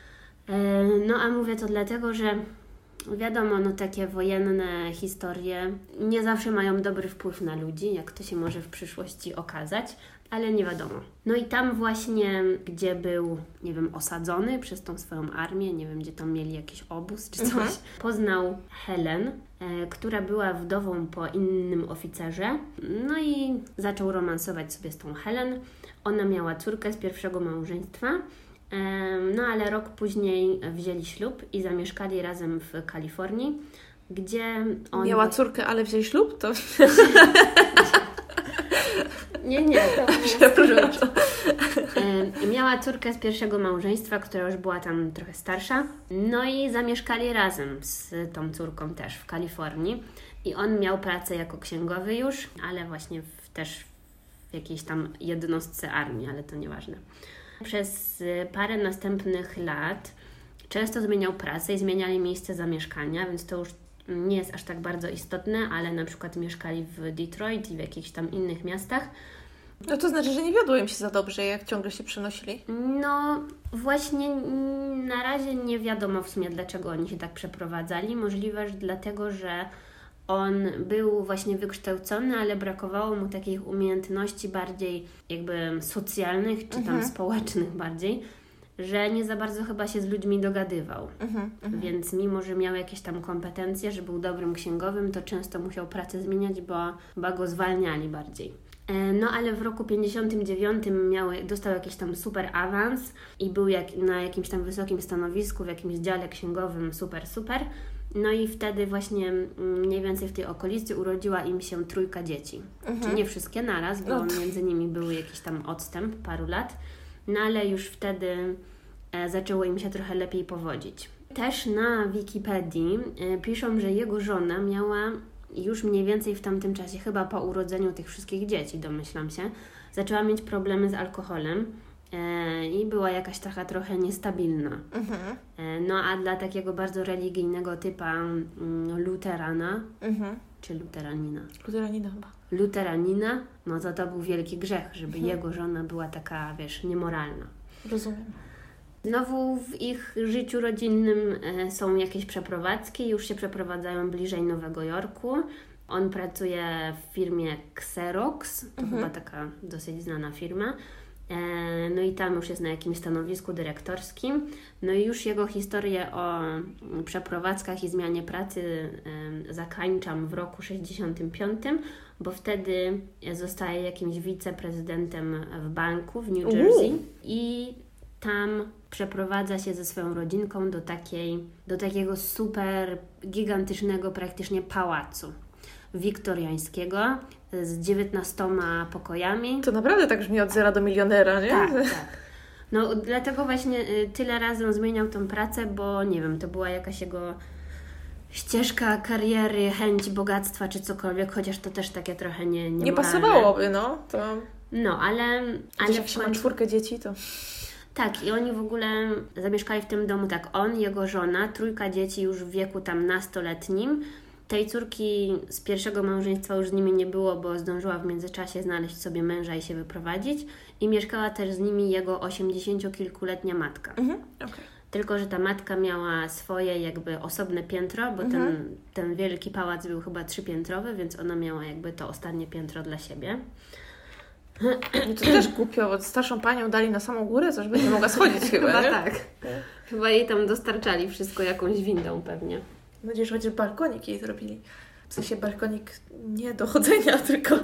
No a mówię to dlatego, że wiadomo, no takie wojenne historie nie zawsze mają dobry wpływ na ludzi, jak to się może w przyszłości okazać, ale nie wiadomo. No i tam właśnie, gdzie był, nie wiem, osadzony przez tą swoją armię, nie wiem, gdzie tam mieli jakiś obóz czy coś, mhm. poznał Helen, e, która była wdową po innym oficerze, no i zaczął romansować sobie z tą Helen. Ona miała córkę z pierwszego małżeństwa, no ale rok później wzięli ślub i zamieszkali razem w Kalifornii, gdzie on... Miała córkę, ale wzięli ślub? To... nie, nie, to przepraszam. Miała córkę z pierwszego małżeństwa, która już była tam trochę starsza, no i zamieszkali razem z tą córką też w Kalifornii i on miał pracę jako księgowy już, ale właśnie w, też w jakiejś tam jednostce armii, ale to nieważne. Przez parę następnych lat często zmieniał pracę i zmieniali miejsce zamieszkania, więc to już nie jest aż tak bardzo istotne, ale na przykład mieszkali w Detroit i w jakichś tam innych miastach. No to znaczy, że nie wiodło im się za dobrze, jak ciągle się przenosili? No właśnie na razie nie wiadomo w sumie, dlaczego oni się tak przeprowadzali. Możliwe, że dlatego, że on był właśnie wykształcony, ale brakowało mu takich umiejętności bardziej jakby socjalnych, czy tam mhm. społecznych bardziej, że nie za bardzo chyba się z ludźmi dogadywał. Mhm, Więc mimo, że miał jakieś tam kompetencje, że był dobrym księgowym, to często musiał pracę zmieniać, bo, bo go zwalniali bardziej. No ale w roku pięćdziesiątym dziewiątym miał, dostał jakiś tam super awans i był jak, na jakimś tam wysokim stanowisku, w jakimś dziale księgowym super, super. No i wtedy właśnie mniej więcej w tej okolicy urodziła im się trójka dzieci. Mhm. Czyli nie wszystkie naraz, bo między nimi był jakiś tam odstęp paru lat. No ale już wtedy e, zaczęło im się trochę lepiej powodzić. Też na Wikipedii e, piszą, że jego żona miała już mniej więcej w tamtym czasie, chyba po urodzeniu tych wszystkich dzieci, domyślam się, zaczęła mieć problemy z alkoholem e, i była jakaś taka trochę niestabilna. Mhm. E, no a dla takiego bardzo religijnego typa mm, luterana, mhm. czy luteranina? Luteranina chyba. Luteranina, no to to był wielki grzech, żeby mhm. jego żona była taka, wiesz, niemoralna. Rozumiem. Znowu w ich życiu rodzinnym e, są jakieś przeprowadzki, już się przeprowadzają bliżej Nowego Jorku. On pracuje w firmie Xerox, to mhm. chyba taka dosyć znana firma. E, no i tam już jest na jakimś stanowisku dyrektorskim. No i już jego historię o przeprowadzkach i zmianie pracy e, zakańczam w roku sześćdziesiątym piątym, bo wtedy zostaje jakimś wiceprezydentem w banku w New Jersey uh. i tam przeprowadza się ze swoją rodzinką do takiej, do takiego super gigantycznego praktycznie pałacu wiktoriańskiego z dziewiętnastoma pokojami. To naprawdę tak brzmi od zera do milionera, nie? Tak, tak. No dlatego właśnie tyle razy on zmieniał tą pracę, bo nie wiem, to była jakaś jego ścieżka kariery, chęć bogactwa czy cokolwiek, chociaż to też takie trochę nie nie, nie pasowałoby, no. To... No, ale... ale jak się ma czwórkę dzieci, to... Tak, i oni w ogóle zamieszkali w tym domu, tak, on, jego żona, trójka dzieci już w wieku tam nastoletnim. Tej córki z pierwszego małżeństwa już z nimi nie było, bo zdążyła w międzyczasie znaleźć sobie męża i się wyprowadzić. I mieszkała też z nimi jego osiemdziesięciokilkuletnia matka. Mhm, okay. Tylko że ta matka miała swoje jakby osobne piętro, bo mhm. ten, ten wielki pałac był chyba trzypiętrowy, więc ona miała jakby to ostatnie piętro dla siebie. To też głupio, bo starszą panią dali na samą górę, co żeby nie mogła schodzić chyba, chyba nie? tak. Chyba jej tam dostarczali wszystko jakąś windą pewnie. Mam nadzieję, że chociaż balkonik jej zrobili. W sensie balkonik nie do chodzenia, tylko...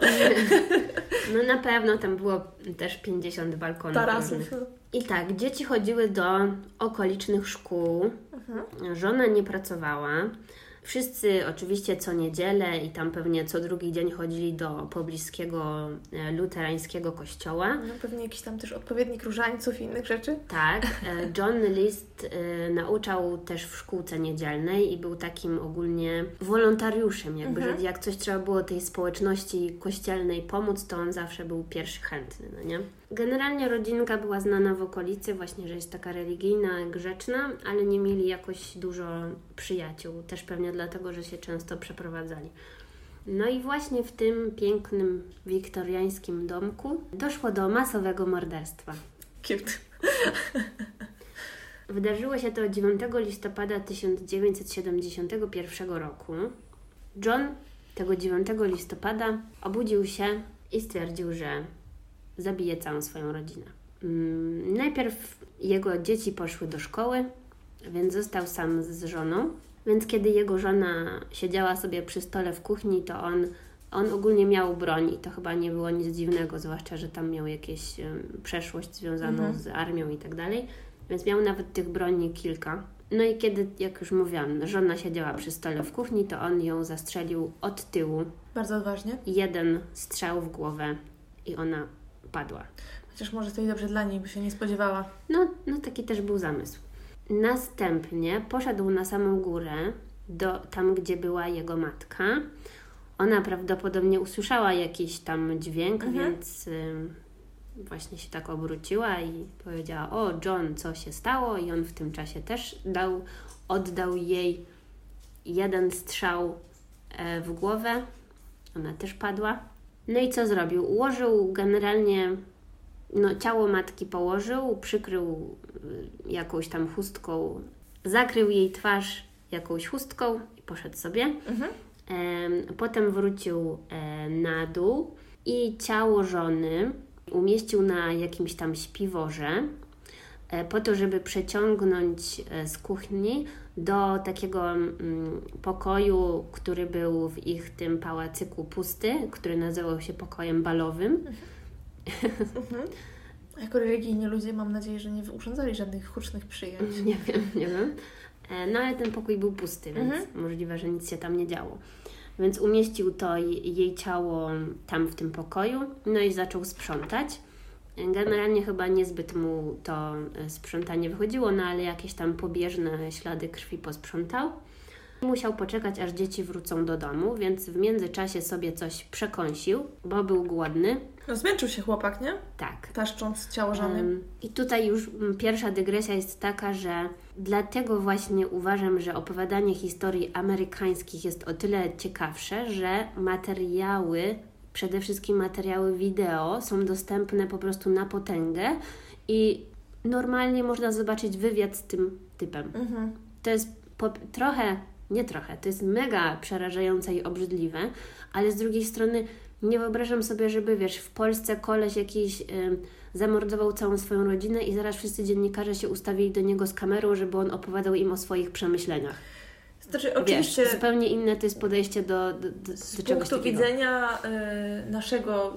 No na pewno tam było też pięćdziesiąt balkonów. Tarasów. I tak, dzieci chodziły do okolicznych szkół. Mhm. Żona nie pracowała. Wszyscy oczywiście co niedzielę i tam pewnie co drugi dzień chodzili do pobliskiego e, luterańskiego kościoła. No pewnie jakiś tam też odpowiednik różańców i innych rzeczy. Tak. E, John List e, nauczał też w szkółce niedzielnej i był takim ogólnie wolontariuszem, jakby, mhm. że jak coś trzeba było tej społeczności kościelnej pomóc, to on zawsze był pierwszy chętny, no nie? Generalnie rodzinka była znana w okolicy właśnie, że jest taka religijna, grzeczna, ale nie mieli jakoś dużo przyjaciół. Też pewnie dlatego, że się często przeprowadzali. No i właśnie w tym pięknym, wiktoriańskim domku doszło do masowego morderstwa. Cute. Wydarzyło się to dziewiątego listopada tysiąc dziewięćset siedemdziesiątego pierwszego roku. John tego dziewiątego listopada obudził się i stwierdził, że zabije całą swoją rodzinę. Hmm, najpierw jego dzieci poszły do szkoły, więc został sam z żoną. Więc kiedy jego żona siedziała sobie przy stole w kuchni, to on, on ogólnie miał broń i to chyba nie było nic dziwnego, zwłaszcza, że tam miał jakieś um, przeszłość związaną mhm. z armią i tak dalej. Więc miał nawet tych broni kilka. No i kiedy, jak już mówiłam, żona siedziała przy stole w kuchni, to on ją zastrzelił od tyłu. Bardzo odważnie. Jeden strzał w głowę i ona padła. Chociaż może to i dobrze dla niej, by się nie spodziewała. No, no taki też był zamysł. Następnie poszedł na samą górę, do, tam gdzie była jego matka. Ona prawdopodobnie usłyszała jakiś tam dźwięk, mhm. więc y, właśnie się tak obróciła i powiedziała: o John, co się stało? I on w tym czasie też dał, oddał jej jeden strzał e, w głowę. Ona też padła. No i co zrobił? Ułożył generalnie, no ciało matki położył, przykrył jakąś tam chustką, zakrył jej twarz jakąś chustką i poszedł sobie. Mhm. E, potem wrócił e, na dół i ciało żony umieścił na jakimś tam śpiworze e, po to, żeby przeciągnąć e, z kuchni do takiego mm, pokoju, który był w ich tym pałacyku pusty, który nazywał się pokojem balowym. Mhm. Mhm. A jako religijni ludzie mam nadzieję, że nie urządzali żadnych hucznych przyjęć. Nie wiem, nie wiem. E, no ale ten pokój był pusty, więc mhm. możliwe, że nic się tam nie działo. Więc umieścił to jej ciało tam w tym pokoju, no i zaczął sprzątać. Generalnie chyba niezbyt mu to sprzątanie wychodziło, no ale jakieś tam pobieżne ślady krwi posprzątał. Musiał poczekać, aż dzieci wrócą do domu, więc w międzyczasie sobie coś przekąsił, bo był głodny. No zmęczył się chłopak, nie? Tak. Taszcząc ciało żony. Um, I tutaj już pierwsza dygresja jest taka, że dlatego właśnie uważam, że opowiadanie historii amerykańskich jest o tyle ciekawsze, że materiały, przede wszystkim materiały wideo są dostępne po prostu na potęgę i normalnie można zobaczyć wywiad z tym typem. Mhm. To jest po, trochę, nie trochę, to jest mega przerażające i obrzydliwe, ale z drugiej strony nie wyobrażam sobie, żeby wiesz, w Polsce koleś jakiś y, zamordował całą swoją rodzinę i zaraz wszyscy dziennikarze się ustawili do niego z kamerą, żeby on opowiadał im o swoich przemyśleniach. Znaczy, oczywiście wiesz, zupełnie inne to jest podejście do, do, do, z do czegoś punktu takiego. widzenia y, naszego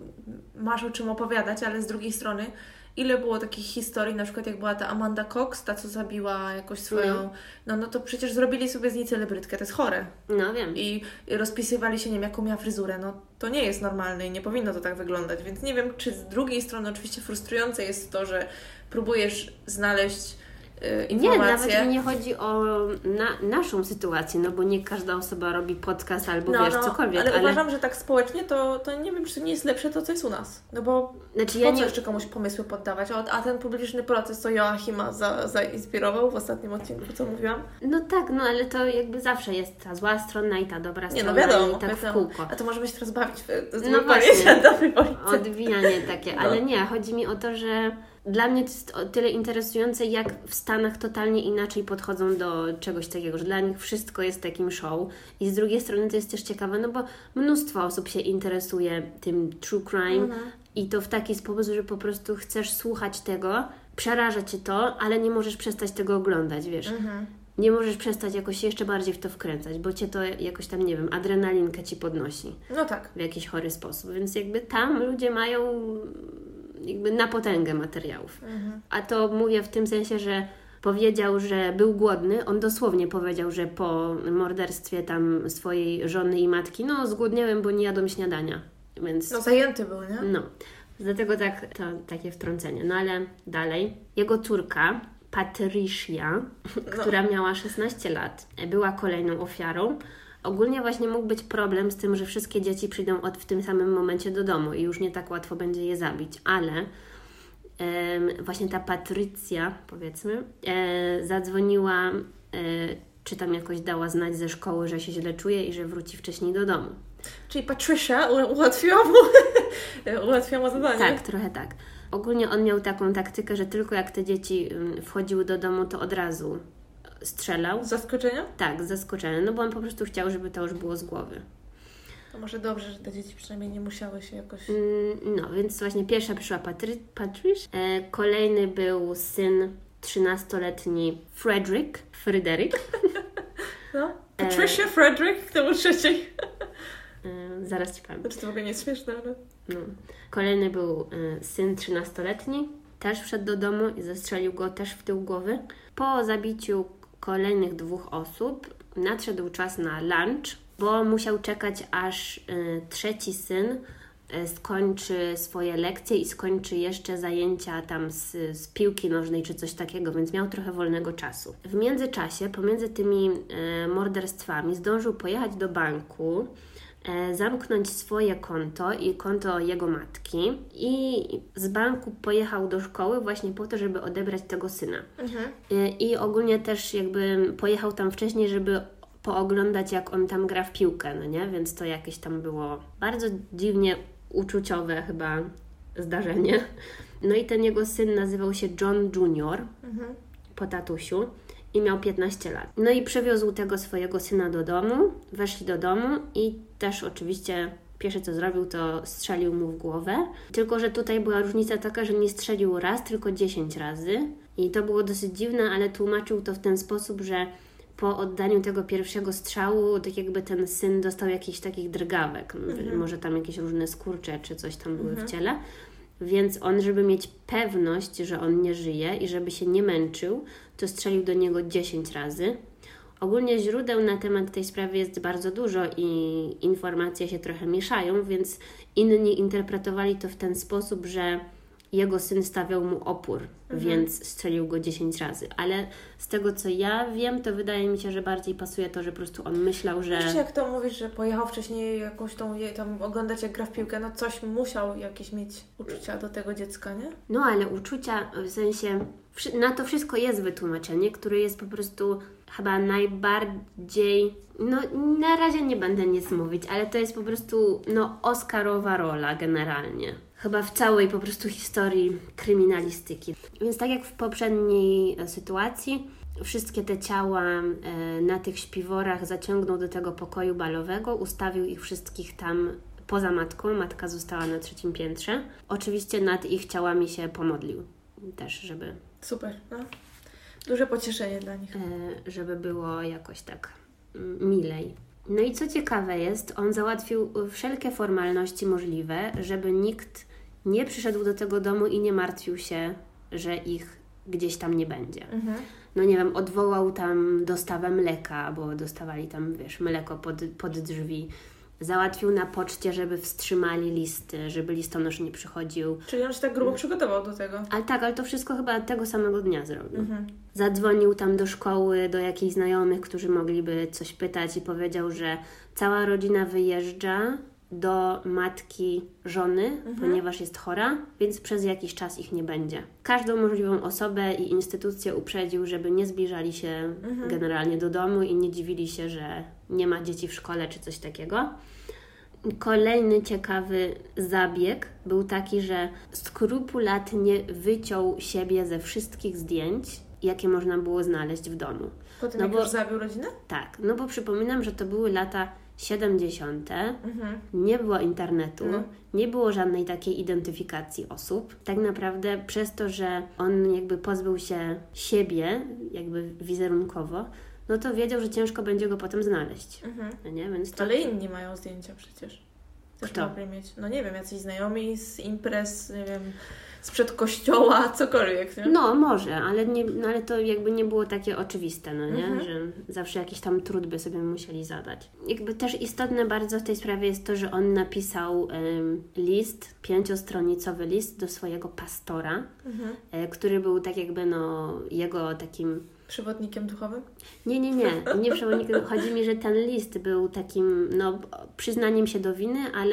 masz o czym opowiadać, ale z drugiej strony ile było takich historii, na przykład jak była ta Amanda Cox, ta co zabiła jakoś swoją, no, no, no to przecież zrobili sobie z niej celebrytkę, to jest chore. No wiem. I rozpisywali się, nie wiem, jaką miała fryzurę, no to nie jest normalne i nie powinno to tak wyglądać, więc nie wiem, czy z drugiej strony oczywiście frustrujące jest to, że próbujesz znaleźć yy, informacje. Nie, nawet mi nie chodzi o na, naszą sytuację, no bo nie każda osoba robi podcast albo no, wiesz, no, cokolwiek. Ale, ale uważam, że tak społecznie to, to nie wiem, czy to nie jest lepsze to, co jest u nas. No bo znaczy, po ja co nie... jeszcze komuś pomysły poddawać? A, a ten publiczny proces, co Joachima za, zainspirował w ostatnim odcinku, co mówiłam? No tak, no ale to jakby zawsze jest ta zła strona i ta dobra strona. Nie, no wiadomo, i tak w wiadomo. kółko. A to może być teraz bawić w no właśnie, dobry policjant. odwijanie takie, no. Ale nie, chodzi mi o to, że dla mnie to jest o tyle interesujące, jak w Stanach totalnie inaczej podchodzą do czegoś takiego, że dla nich wszystko jest takim show i z drugiej strony to jest też ciekawe, no bo mnóstwo osób się interesuje tym true crime mhm. i to w taki sposób, że po prostu chcesz słuchać tego, przeraża Cię to, ale nie możesz przestać tego oglądać, wiesz. Mhm. Nie możesz przestać jakoś jeszcze bardziej w to wkręcać, bo Cię to jakoś tam, nie wiem, adrenalinkę Ci podnosi. No tak. W jakiś chory sposób, więc jakby tam ludzie mają jakby na potęgę materiałów. Mhm. A to mówię w tym sensie, że powiedział, że był głodny. On dosłownie powiedział, że po morderstwie tam swojej żony i matki, no zgłodniałem, bo nie jadłem śniadania. Więc... No zajęty był, nie? No. Dlatego tak, to takie wtrącenie. No ale dalej. Jego córka, Patricia, no. która miała szesnaście lat, była kolejną ofiarą. Ogólnie właśnie mógł być problem z tym, że wszystkie dzieci przyjdą od, w tym samym momencie do domu i już nie tak łatwo będzie je zabić, ale e, właśnie ta Patrycja, powiedzmy, e, zadzwoniła, e, czy tam jakoś dała znać ze szkoły, że się źle czuje i że wróci wcześniej do domu. Czyli Patricia ułatwiła mu, ułatwiła mu zadanie. Tak, trochę tak. Ogólnie on miał taką taktykę, że tylko jak te dzieci wchodziły do domu, to od razu strzelał. Z zaskoczenia? Tak, z zaskoczenia, no bo on po prostu chciał, żeby to już było z głowy. To może dobrze, że te dzieci przynajmniej nie musiały się jakoś... No, więc właśnie pierwsza przyszła Patry- Patricia, e, kolejny był syn trzynastoletni Frederick, Fryderyk. No, Patricia, e... Frederick, kto był trzeci? E, zaraz Ci powiem. Znaczy to w ogóle nie jest śmieszne, ale... No. Kolejny był e, syn trzynastoletni, też wszedł do domu i zastrzelił go też w tył głowy. Po zabiciu kolejnych dwóch osób nadszedł czas na lunch, bo musiał czekać, aż y, trzeci syn y, skończy swoje lekcje i skończy jeszcze zajęcia tam z, z piłki nożnej czy coś takiego, więc miał trochę wolnego czasu. W międzyczasie, pomiędzy tymi y, morderstwami, zdążył pojechać do banku, y, zamknąć swoje konto i konto jego matki i z banku pojechał do szkoły właśnie po to, żeby odebrać tego syna. Mhm. Y, I ogólnie też jakby pojechał tam wcześniej, żeby pooglądać, jak on tam gra w piłkę, no nie? Więc to jakieś tam było bardzo dziwnie uczuciowe chyba zdarzenie. No i ten jego syn nazywał się John junior mhm. po tatusiu i miał piętnaście lat. No i przywiózł tego swojego syna do domu, weszli do domu i też oczywiście pierwsze co zrobił, to strzelił mu w głowę. Tylko że tutaj była różnica taka, że nie strzelił raz, tylko dziesięć razy. I to było dosyć dziwne, ale tłumaczył to w ten sposób, że po oddaniu tego pierwszego strzału, tak jakby ten syn dostał jakichś takich drgawek, mhm. może tam jakieś różne skurcze czy coś tam były mhm. w ciele, więc on, żeby mieć pewność, że on nie żyje i żeby się nie męczył, to strzelił do niego dziesięć razy. Ogólnie źródeł na temat tej sprawy jest bardzo dużo i informacje się trochę mieszają, więc inni interpretowali to w ten sposób, że jego syn stawiał mu opór, mhm. więc strzelił go dziesięć razy. Ale z tego, co ja wiem, to wydaje mi się, że bardziej pasuje to, że po prostu on myślał, że... Wiesz, jak to mówisz, że pojechał wcześniej jakąś tą, tam oglądać jak gra w piłkę, no coś musiał jakieś mieć uczucia do tego dziecka, nie? No, ale uczucia, w sensie, na to wszystko jest wytłumaczenie, które jest po prostu chyba najbardziej... No, na razie nie będę nic mówić, ale to jest po prostu, no, Oscarowa rola generalnie. Chyba w całej po prostu historii kryminalistyki. Więc tak jak w poprzedniej sytuacji, wszystkie te ciała na tych śpiworach zaciągnął do tego pokoju balowego, ustawił ich wszystkich tam poza matką. Matka została na trzecim piętrze. Oczywiście nad ich ciałami się pomodlił też, żeby... Super, no. Duże pocieszenie dla nich. Żeby było jakoś tak milej. No i co ciekawe jest, on załatwił wszelkie formalności możliwe, żeby nikt nie przyszedł do tego domu i nie martwił się, że ich gdzieś tam nie będzie. Mhm. No nie wiem, odwołał tam dostawę mleka, bo dostawali tam, wiesz, mleko pod, pod drzwi. Załatwił na poczcie, żeby wstrzymali listy, żeby listonosz nie przychodził. Czyli on się tak grubo przygotował do tego. Ale tak, ale to wszystko chyba tego samego dnia zrobił. Mhm. Zadzwonił tam do szkoły, do jakichś znajomych, którzy mogliby coś pytać i powiedział, że cała rodzina wyjeżdża do matki żony, mhm. ponieważ jest chora, więc przez jakiś czas ich nie będzie. Każdą możliwą osobę i instytucję uprzedził, żeby nie zbliżali się mhm. generalnie do domu i nie dziwili się, że nie ma dzieci w szkole czy coś takiego. Kolejny ciekawy zabieg był taki, że skrupulatnie wyciął siebie ze wszystkich zdjęć, jakie można było znaleźć w domu. Po tym, no jak bo, już zabił rodzinę? Tak, no bo przypominam, że to były lata siedemdziesiąte. Mhm. Nie było internetu, no. nie było żadnej takiej identyfikacji osób. Tak naprawdę przez to, że on jakby pozbył się siebie, jakby wizerunkowo, no to wiedział, że ciężko będzie go potem znaleźć. Mhm. No nie? Więc to... Ale inni mają zdjęcia przecież. Też Kto? mogli mieć, no nie wiem, jacyś znajomi z imprez, nie wiem, sprzed kościoła, cokolwiek, nie? No, może, ale, nie, no, ale to jakby nie było takie oczywiste, no nie? Mhm. Że zawsze jakiś tam trud by sobie musieli zadać. Jakby też istotne bardzo w tej sprawie jest to, że on napisał um, list, pięciostronicowy list do swojego pastora, mhm. e, który był tak jakby no jego takim... Przewodnikiem duchowym? Nie, nie, nie. Nie przewodnikiem. Chodzi mi, że ten list był takim no, przyznaniem się do winy, ale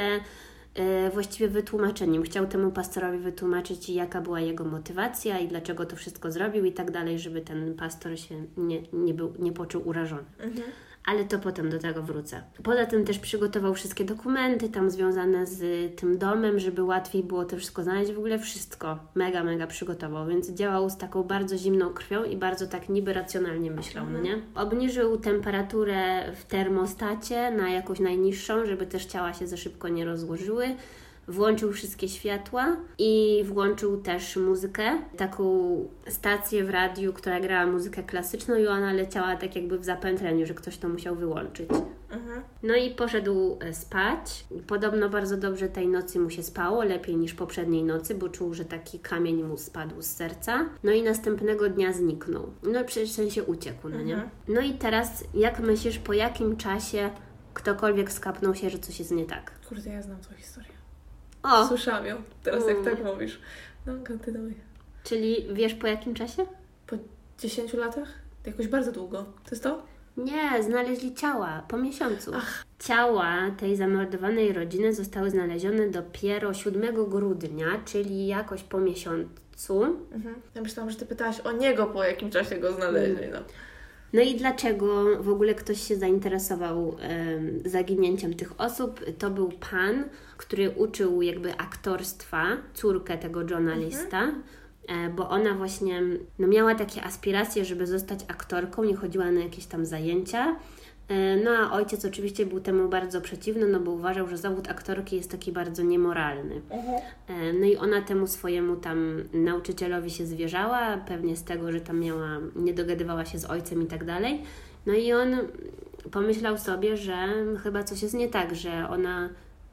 e, właściwie wytłumaczeniem. Chciał temu pastorowi wytłumaczyć, jaka była jego motywacja i dlaczego to wszystko zrobił i tak dalej, żeby ten pastor się nie, nie, był, nie poczuł urażony. Mhm. Ale to potem do tego wrócę. Poza tym też przygotował wszystkie dokumenty tam związane z tym domem, żeby łatwiej było to wszystko znaleźć. W ogóle wszystko mega, mega przygotował, więc działał z taką bardzo zimną krwią i bardzo tak niby racjonalnie myślał, mhm. no nie? Obniżył temperaturę w termostacie na jakąś najniższą, żeby też ciała się za szybko nie rozłożyły. Włączył wszystkie światła i włączył też muzykę, taką stację w radiu, która grała muzykę klasyczną i ona leciała tak jakby w zapętleniu, że ktoś to musiał wyłączyć. Mhm. No i poszedł spać. Podobno bardzo dobrze tej nocy mu się spało, lepiej niż poprzedniej nocy, bo czuł, że taki kamień mu spadł z serca. No i następnego dnia zniknął. No przecież w sensie uciekł, no nie? Mhm. No i teraz, jak myślisz, po jakim czasie ktokolwiek skapnął się, że coś jest nie tak? Kurde, ja znam tą historię. O. Słyszałam ją. Teraz mm. jak tak mówisz. No, kontynuuj. Czyli wiesz po jakim czasie? Po dziesięciu latach? To jakoś bardzo długo. To jest to? Nie, znaleźli ciała po miesiącu. Ach. Ciała tej zamordowanej rodziny zostały znalezione dopiero siódmego grudnia, czyli jakoś po miesiącu. Mhm. Ja myślałam, że Ty pytałaś o niego, po jakim czasie go znaleźli. No. No i dlaczego w ogóle ktoś się zainteresował um, zaginięciem tych osób? To był pan, który uczył jakby aktorstwa córkę tego journalista, mhm. e, bo ona właśnie no, miała takie aspiracje, żeby zostać aktorką, nie chodziła na jakieś tam zajęcia. E, no a ojciec oczywiście był temu bardzo przeciwny, no bo uważał, że zawód aktorki jest taki bardzo niemoralny. Mhm. E, no i ona temu swojemu tam nauczycielowi się zwierzała, pewnie z tego, że tam miała, nie dogadywała się z ojcem i tak dalej. No i on pomyślał sobie, że chyba coś jest nie tak, że ona,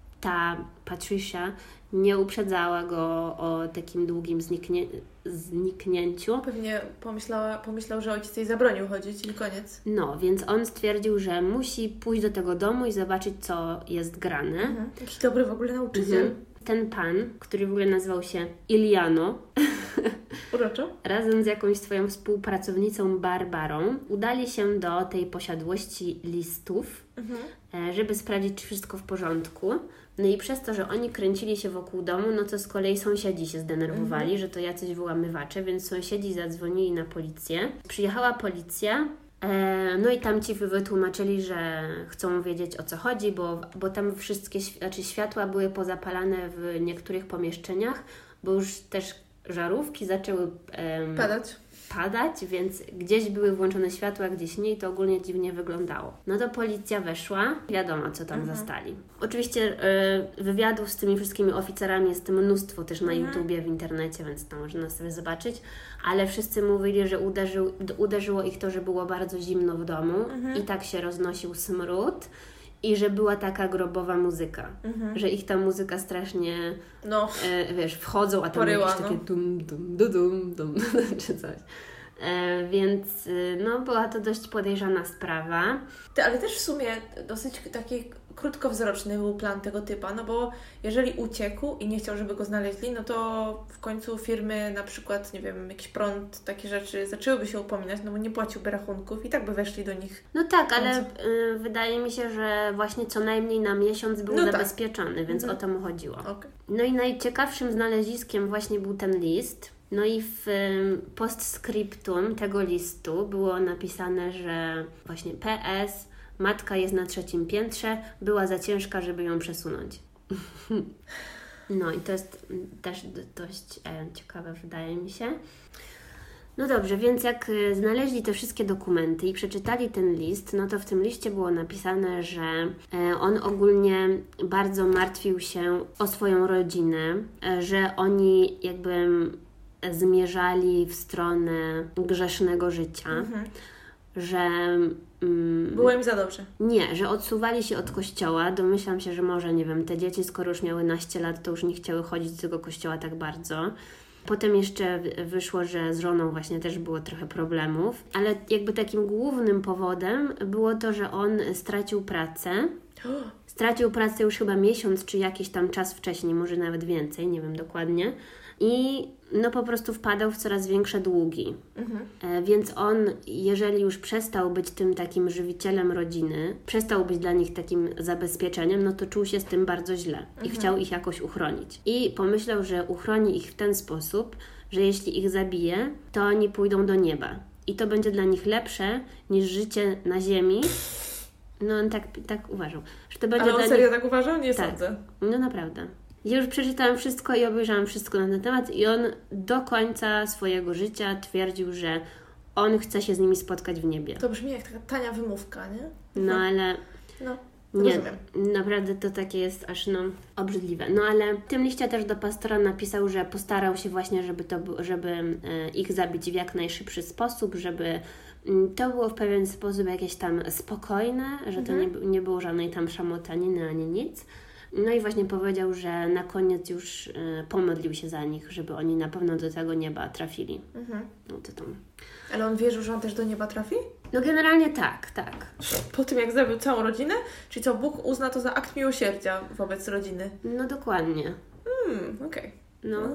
ta Patricia, nie uprzedzała go o takim długim zniknie, zniknięciu. Pewnie pomyślała, pomyślał, że ojciec jej zabronił chodzić i koniec. No, więc on stwierdził, że musi pójść do tego domu i zobaczyć, co jest grane. Mhm. Jakiś dobry w ogóle nauczyciel. Mhm. Ten pan, który w ogóle nazywał się Iliano, Uroczo. razem z jakąś swoją współpracownicą Barbarą udali się do tej posiadłości listów, mhm. żeby sprawdzić, czy wszystko w porządku. No i przez to, że oni kręcili się wokół domu, no to z kolei sąsiedzi się zdenerwowali, mhm. że to jacyś wyłamywacze, więc sąsiedzi zadzwonili na policję. Przyjechała policja, e, no i tam ci wytłumaczyli, że chcą wiedzieć, o co chodzi, bo, bo tam wszystkie znaczy światła były pozapalane w niektórych pomieszczeniach, bo już też żarówki zaczęły em, padać. padać, więc gdzieś były włączone światła, gdzieś nie i to ogólnie dziwnie wyglądało. No to policja weszła, wiadomo co tam mhm. zastali. Oczywiście y, wywiadów z tymi wszystkimi oficerami jest mnóstwo też na mhm. YouTubie, w internecie, więc to można sobie zobaczyć, ale wszyscy mówili, że uderzył, uderzyło ich to, że było bardzo zimno w domu mhm. i tak się roznosił smród. I że była taka grobowa muzyka, mhm. że ich ta muzyka strasznie, no. e, wiesz, wchodzą, a tam Poryła, jakieś takie no. dum, dum, dum, dum, dum, czy coś. E, więc no, była to dość podejrzana sprawa. Ty, ale też w sumie dosyć taki krótkowzroczny był plan tego typa, no bo jeżeli uciekł i nie chciał, żeby go znaleźli, no to w końcu firmy, na przykład, nie wiem, jakiś prąd, takie rzeczy zaczęłyby się upominać, no bo nie płaciłby rachunków i tak by weszli do nich. No tak, ale y, wydaje mi się, że właśnie co najmniej na miesiąc był no zabezpieczony, tak. więc mhm. o to mu chodziło. Okay. No i najciekawszym znaleziskiem właśnie był ten list. No i w postscriptum tego listu było napisane, że właśnie P S, matka jest na trzecim piętrze, była za ciężka, żeby ją przesunąć. No i to jest też dość e, ciekawe, wydaje mi się. No dobrze, więc jak znaleźli te wszystkie dokumenty i przeczytali ten list, no to w tym liście było napisane, że on ogólnie bardzo martwił się o swoją rodzinę, że oni jakby zmierzali w stronę grzesznego życia, mhm. że... Mm, było im za dobrze. Nie, że odsuwali się od kościoła. Domyślam się, że może, nie wiem, te dzieci, skoro już miały naście lat, to już nie chciały chodzić do tego kościoła tak bardzo. Potem jeszcze wyszło, że z żoną właśnie też było trochę problemów, ale jakby takim głównym powodem było to, że on stracił pracę. Stracił pracę już chyba miesiąc, czy jakiś tam czas wcześniej, może nawet więcej, nie wiem dokładnie. I no po prostu wpadał w coraz większe długi. Mhm. E, więc on, jeżeli już przestał być tym takim żywicielem rodziny, przestał być dla nich takim zabezpieczeniem, no to czuł się z tym bardzo źle mhm. i chciał ich jakoś uchronić. I pomyślał, że uchroni ich w ten sposób, że jeśli ich zabije, to oni pójdą do nieba. I to będzie dla nich lepsze niż życie na ziemi. No on tak, tak uważał. Że to będzie Ale on dla serio nich... tak uważał? Nie tak. sądzę. No naprawdę. Ja już przeczytałam wszystko i obejrzałam wszystko na ten temat i on do końca swojego życia twierdził, że on chce się z nimi spotkać w niebie. To brzmi jak taka tania wymówka, nie? No ale... No, nie, rozumiem. Naprawdę to takie jest aż no obrzydliwe. No ale w tym liście też do pastora napisał, że postarał się właśnie, żeby, to, żeby e, ich zabić w jak najszybszy sposób, żeby to było w pewien sposób jakieś tam spokojne, że mhm. to nie, nie było żadnej tam szamotaniny ani nic. No i właśnie powiedział, że na koniec już y, pomodlił się za nich, żeby oni na pewno do tego nieba trafili. Mhm. No to tam. Ale on wierzył, że on też do nieba trafi? No generalnie tak, tak. Po tym jak zabił całą rodzinę? Czyli co, Bóg uzna to za akt miłosierdzia wobec rodziny? No dokładnie. Hmm, okej. Okay. No. no.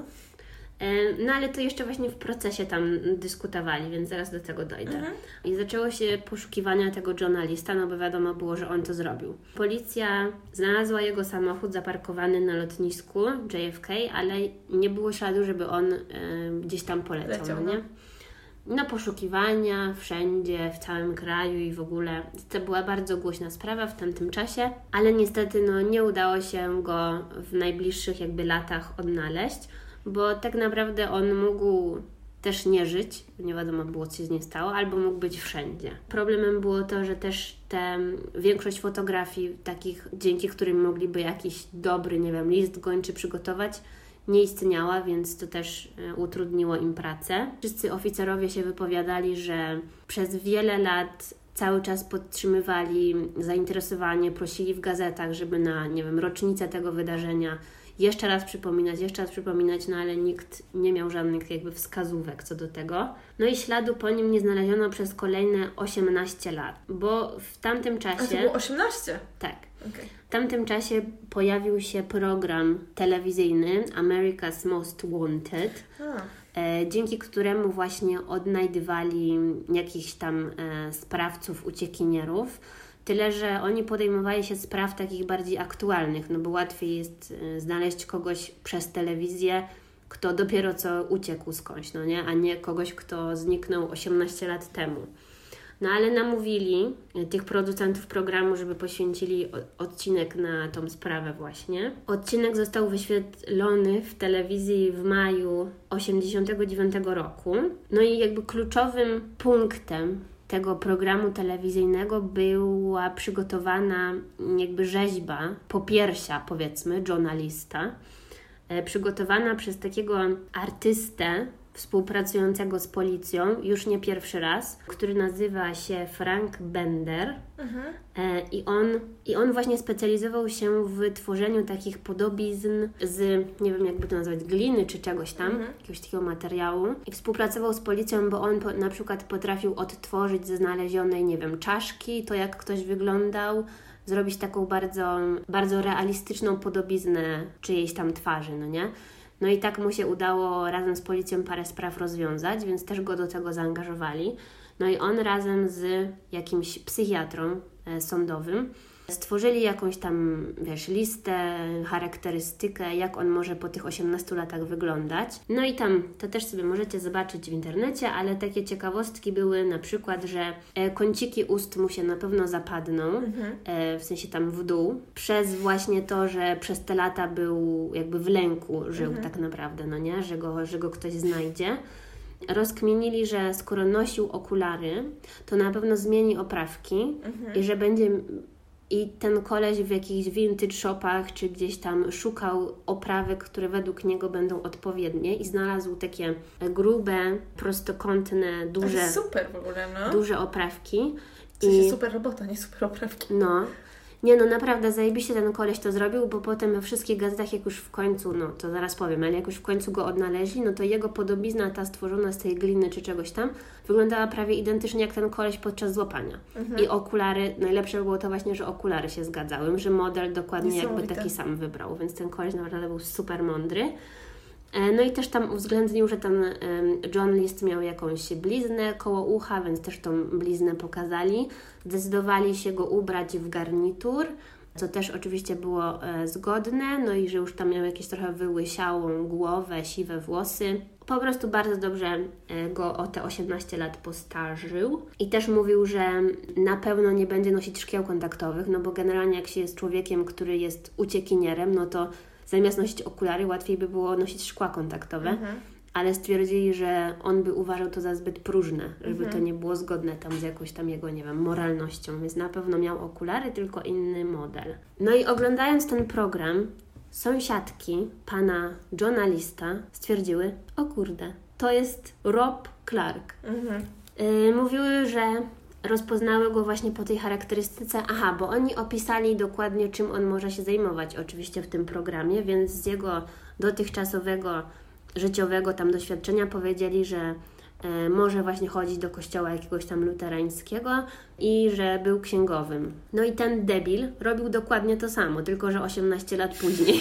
No ale to jeszcze właśnie w procesie tam dyskutowali, więc zaraz do tego dojdę. Mhm. I zaczęło się poszukiwania tego Johna Lista, no bo wiadomo było, że on to zrobił. Policja znalazła jego samochód zaparkowany na lotnisku J F K, ale nie było śladu, żeby on y, gdzieś tam poleciał, Leciał, no nie? No poszukiwania wszędzie, w całym kraju i w ogóle. To była bardzo głośna sprawa w tamtym czasie, ale niestety no, nie udało się go w najbliższych jakby latach odnaleźć, bo tak naprawdę on mógł też nie żyć, nie wiadomo było, co się z nim stało, albo mógł być wszędzie. Problemem było to, że też te, większość fotografii takich, dzięki którym mogliby jakiś dobry, nie wiem, list gończy przygotować, nie istniała, więc to też utrudniło im pracę. Wszyscy oficerowie się wypowiadali, że przez wiele lat cały czas podtrzymywali zainteresowanie, prosili w gazetach, żeby na, nie wiem, rocznicę tego wydarzenia jeszcze raz przypominać, jeszcze raz przypominać, no ale nikt nie miał żadnych jakby wskazówek co do tego. No i śladu po nim nie znaleziono przez kolejne osiemnaście lat, bo w tamtym czasie... A to było osiemnaście? Tak. Okay. W tamtym czasie pojawił się program telewizyjny America's Most Wanted, e, dzięki któremu właśnie odnajdywali jakichś tam e, sprawców, uciekinierów. Tyle, że oni podejmowali się spraw takich bardziej aktualnych, no bo łatwiej jest e, znaleźć kogoś przez telewizję, kto dopiero co uciekł skądś, no nie? A nie kogoś, kto zniknął osiemnaście lat temu. No ale namówili tych producentów programu, żeby poświęcili odcinek na tą sprawę właśnie. Odcinek został wyświetlony w telewizji w maju osiemdziesiątego dziewiątego roku. No i jakby kluczowym punktem tego programu telewizyjnego była przygotowana jakby rzeźba popiersia, powiedzmy, Johna Lista, przygotowana przez takiego artystę współpracującego z policją, już nie pierwszy raz, który nazywa się Frank Bender. Mhm. E, i, on, I on właśnie specjalizował się w tworzeniu takich podobizn z, nie wiem jakby to nazwać, gliny czy czegoś tam, mhm. jakiegoś takiego materiału. I współpracował z policją, bo on po, na przykład potrafił odtworzyć ze znalezionej, nie wiem, czaszki, to jak ktoś wyglądał, zrobić taką bardzo, bardzo realistyczną podobiznę czyjejś tam twarzy, no nie? No i tak mu się udało razem z policją parę spraw rozwiązać, więc też go do tego zaangażowali. No i on razem z jakimś psychiatrą e, sądowym stworzyli jakąś tam, wiesz, listę, charakterystykę, jak on może po tych osiemnastu latach wyglądać. No i tam to też sobie możecie zobaczyć w internecie, ale takie ciekawostki były na przykład, że e, kąciki ust mu się na pewno zapadną, mhm. e, w sensie tam w dół, przez właśnie to, że przez te lata był jakby w lęku, żył mhm. tak naprawdę, no nie, że go, że go ktoś znajdzie. Rozkminili, że skoro nosił okulary, to na pewno zmieni oprawki mhm. i że będzie... I ten koleś w jakichś vintage shopach czy gdzieś tam szukał oprawek, które według niego będą odpowiednie i znalazł takie grube, prostokątne, duże, super w ogóle, no. duże oprawki. W sensie I... super robota, nie super oprawki. No. Nie no, naprawdę zajebiście ten koleś to zrobił, bo potem we wszystkich gazetach, jak już w końcu, no to zaraz powiem, ale jak już w końcu go odnaleźli, no to jego podobizna, ta stworzona z tej gliny czy czegoś tam, wyglądała prawie identycznie jak ten koleś podczas złapania. Mhm. I okulary, najlepsze było to właśnie, że okulary się zgadzały, że model dokładnie jakby taki sam wybrał, więc ten koleś naprawdę był super mądry. No i też tam uwzględnił, że ten John List miał jakąś bliznę koło ucha, więc też tą bliznę pokazali. Zdecydowali się go ubrać w garnitur, co też oczywiście było zgodne, no i że już tam miał jakieś trochę wyłysiałą głowę, siwe włosy. Po prostu bardzo dobrze go o te osiemnaście lat postarzył. I też mówił, że na pewno nie będzie nosić szkieł kontaktowych, no bo generalnie jak się jest człowiekiem, który jest uciekinierem, no to zamiast nosić okulary, łatwiej by było nosić szkła kontaktowe, mhm. ale stwierdzili, że on by uważał to za zbyt próżne, żeby mhm. to nie było zgodne tam z jakąś tam jego, nie wiem, moralnością, więc na pewno miał okulary, tylko inny model. No i oglądając ten program, sąsiadki pana Johna Lista stwierdziły, o kurde, to jest Rob Clark. Mhm. Yy, mówiły, że rozpoznały go właśnie po tej charakterystyce, aha, bo oni opisali dokładnie, czym on może się zajmować oczywiście w tym programie, więc z jego dotychczasowego, życiowego tam doświadczenia powiedzieli, że e, może właśnie chodzić do kościoła jakiegoś tam luterańskiego i że był księgowym. No i ten debil robił dokładnie to samo, tylko że osiemnaście lat później.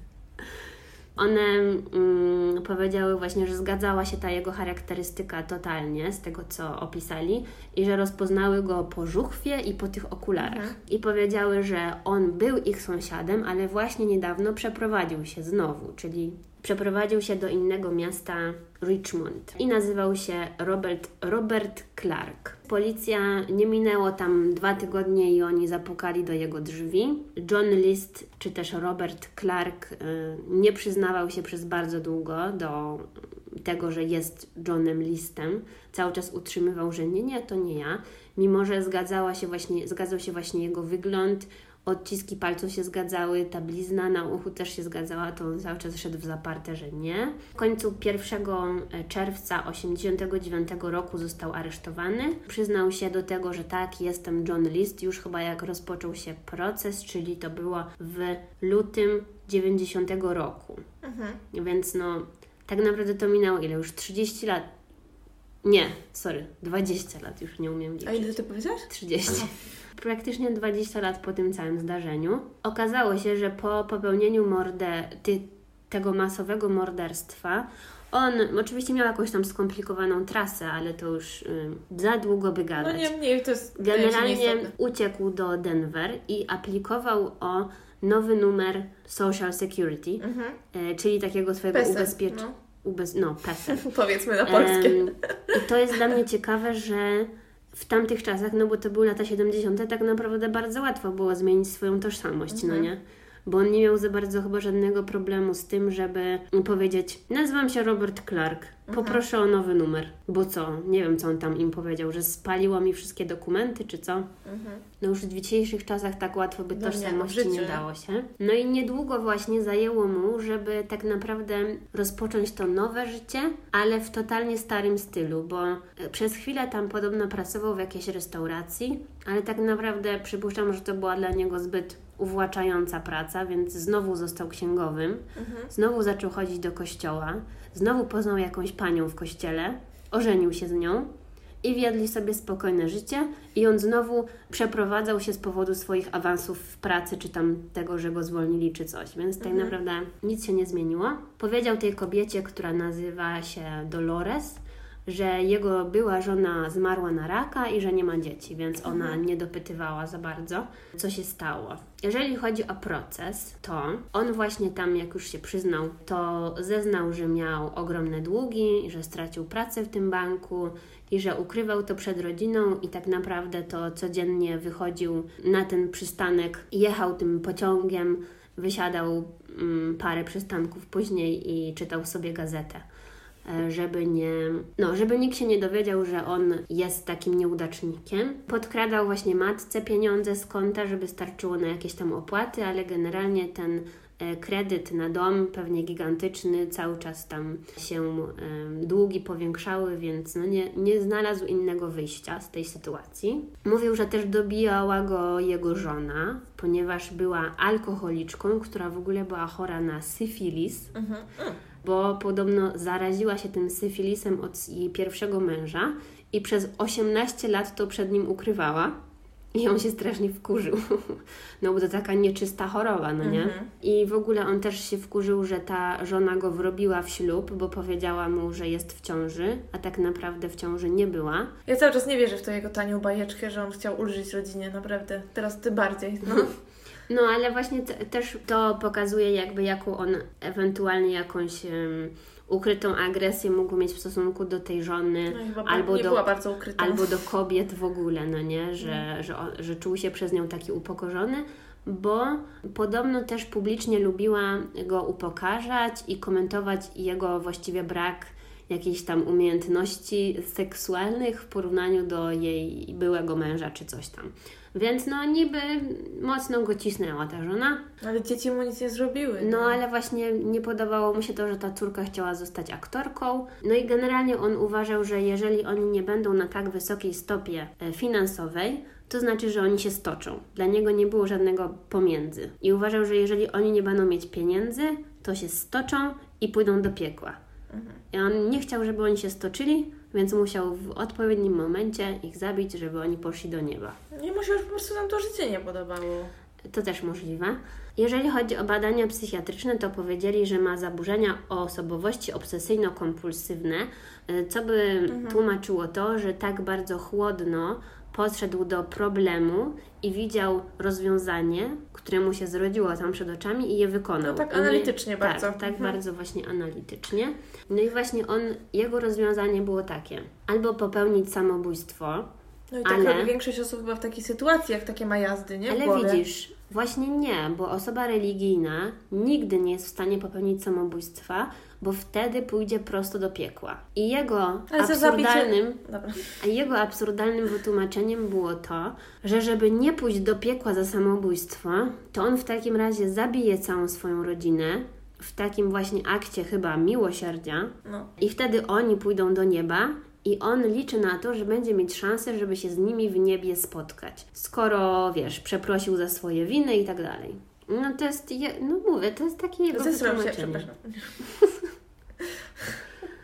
One mm, powiedziały właśnie, że zgadzała się ta jego charakterystyka totalnie z tego, co opisali i że rozpoznały go po żuchwie i po tych okularach. Mhm. I powiedziały, że on był ich sąsiadem, ale właśnie niedawno przeprowadził się znowu, czyli przeprowadził się do innego miasta Richmond i nazywał się Robert, Robert Clark. Policja, nie minęło tam dwa tygodnie i oni zapukali do jego drzwi. John List, czy też Robert Clark, nie przyznawał się przez bardzo długo do tego, że jest Johnem Listem. Cały czas utrzymywał, że nie, nie, to nie ja. Mimo że zgadzała się właśnie, zgadzał się właśnie jego wygląd, odciski palców się zgadzały, ta blizna na uchu też się zgadzała, to on cały czas szedł w zaparte, że nie. W końcu pierwszego czerwca osiemdziesiątego dziewiątego roku został aresztowany. Przyznał się do tego, że tak, jestem John List, już chyba jak rozpoczął się proces, czyli to było w lutym dziewięćdziesiątego roku. Mhm. Więc no, tak naprawdę to minęło ile? Już trzydzieści lat. Nie, sorry, dwadzieścia lat, już nie umiem liczyć. A ile ty powiedziałaś? trzydzieści. praktycznie dwadzieścia lat po tym całym zdarzeniu. Okazało się, że po popełnieniu morde, ty, tego masowego morderstwa on oczywiście miał jakąś tam skomplikowaną trasę, ale to już y, za długo by gadać. No nie mniej, to jest generalnie uciekł do Denver i aplikował o nowy numer Social Security, mhm. y, czyli takiego swojego ubezpieczenia. No. Ubez... no, P E S E L. Powiedzmy na polskie. Um, I to jest dla mnie ciekawe, że w tamtych czasach, no bo to były lata siedemdziesiąte, tak naprawdę bardzo łatwo było zmienić swoją tożsamość, mhm. no nie? Bo on nie miał za bardzo chyba żadnego problemu z tym, żeby powiedzieć: nazywam się Robert Clark, poproszę mhm. o nowy numer. Bo co? Nie wiem, co on tam im powiedział, że spaliło mi wszystkie dokumenty, czy co? Mhm. No już w dzisiejszych czasach tak łatwo by tożsamości nie, nie dało się. No i niedługo właśnie zajęło mu, żeby tak naprawdę rozpocząć to nowe życie, ale w totalnie starym stylu, bo przez chwilę tam podobno pracował w jakiejś restauracji, ale tak naprawdę przypuszczam, że to była dla niego zbyt uwłaczająca praca, więc znowu został księgowym, mhm. znowu zaczął chodzić do kościoła, znowu poznał jakąś panią w kościele, ożenił się z nią i wiedli sobie spokojne życie i on znowu przeprowadzał się z powodu swoich awansów w pracy, czy tam tego, że go zwolnili, czy coś, więc tak mhm. naprawdę nic się nie zmieniło. Powiedział tej kobiecie, która nazywa się Dolores, że jego była żona zmarła na raka i że nie ma dzieci, więc ona mhm. nie dopytywała za bardzo, co się stało. Jeżeli chodzi o proces, to on właśnie tam, jak już się przyznał, to zeznał, że miał ogromne długi, że stracił pracę w tym banku i że ukrywał to przed rodziną i tak naprawdę to codziennie wychodził na ten przystanek, jechał tym pociągiem, wysiadał mm, parę przystanków później i czytał sobie gazetę. Żeby nie, no, żeby nikt się nie dowiedział, że on jest takim nieudacznikiem. Podkradał właśnie matce pieniądze z konta, żeby starczyło na jakieś tam opłaty, ale generalnie ten kredyt na dom, pewnie gigantyczny, cały czas tam się e, długi powiększały, więc no nie, nie znalazł innego wyjścia z tej sytuacji. Mówił, że też dobijała go jego żona, ponieważ była alkoholiczką, która w ogóle była chora na syfilis. Mhm. Bo podobno zaraziła się tym syfilisem od jej pierwszego męża i przez osiemnaście lat to przed nim ukrywała i on się strasznie wkurzył, no bo to taka nieczysta choroba, no nie? Mhm. I w ogóle on też się wkurzył, że ta żona go wrobiła w ślub, bo powiedziała mu, że jest w ciąży, a tak naprawdę w ciąży nie była. Ja cały czas nie wierzę w tą jego tanią bajeczkę, że on chciał ulżyć rodzinie, naprawdę. Teraz tym bardziej, no. No, ale właśnie te, też to pokazuje jakby jaką on ewentualnie jakąś um, ukrytą agresję mógł mieć w stosunku do tej żony, no, albo, nie do, była bardzo ukryta. albo do kobiet w ogóle, no nie, że, mm. że, on, że czuł się przez nią taki upokorzony, bo podobno też publicznie lubiła go upokarzać i komentować jego właściwie brak jakiejś tam umiejętności seksualnych w porównaniu do jej byłego męża czy coś tam. Więc no niby mocno go cisnęła ta żona. Ale dzieci mu nic nie zrobiły. No, no ale właśnie nie podobało mu się to, że ta córka chciała zostać aktorką. No i generalnie on uważał, że jeżeli oni nie będą na tak wysokiej stopie finansowej, to znaczy, że oni się stoczą. Dla niego nie było żadnego pomiędzy. I uważał, że jeżeli oni nie będą mieć pieniędzy, to się stoczą i pójdą do piekła. Mhm. I on nie chciał, żeby oni się stoczyli, więc musiał w odpowiednim momencie ich zabić, żeby oni poszli do nieba. Nie mu się już po prostu nam to życie nie podobało. To też możliwe. Jeżeli chodzi o badania psychiatryczne, to powiedzieli, że ma zaburzenia o osobowości obsesyjno-kompulsywne, co by mhm. tłumaczyło to, że tak bardzo chłodno podszedł do problemu i widział rozwiązanie, które mu się zrodziło tam przed oczami i je wykonał. No tak analitycznie I, bardzo. Tak, tak mhm. bardzo właśnie analitycznie. No i właśnie on, jego rozwiązanie było takie: albo popełnić samobójstwo. No i tak ale, większość osób chyba w takiej sytuacji, jak takie ma jazdy, nie? W ale głowie. Widzisz, właśnie nie, bo osoba religijna nigdy nie jest w stanie popełnić samobójstwa, bo wtedy pójdzie prosto do piekła. I jego absurdalnym, a jego absurdalnym wytłumaczeniem było to, że żeby nie pójść do piekła za samobójstwo, to on w takim razie zabije całą swoją rodzinę, w takim właśnie akcie chyba miłosierdzia, no. I wtedy oni pójdą do nieba. I on liczy na to, że będzie mieć szansę, żeby się z nimi w niebie spotkać. Skoro, wiesz, przeprosił za swoje winy i tak dalej. No to jest, no mówię, to jest takie jego wytłumaczenie.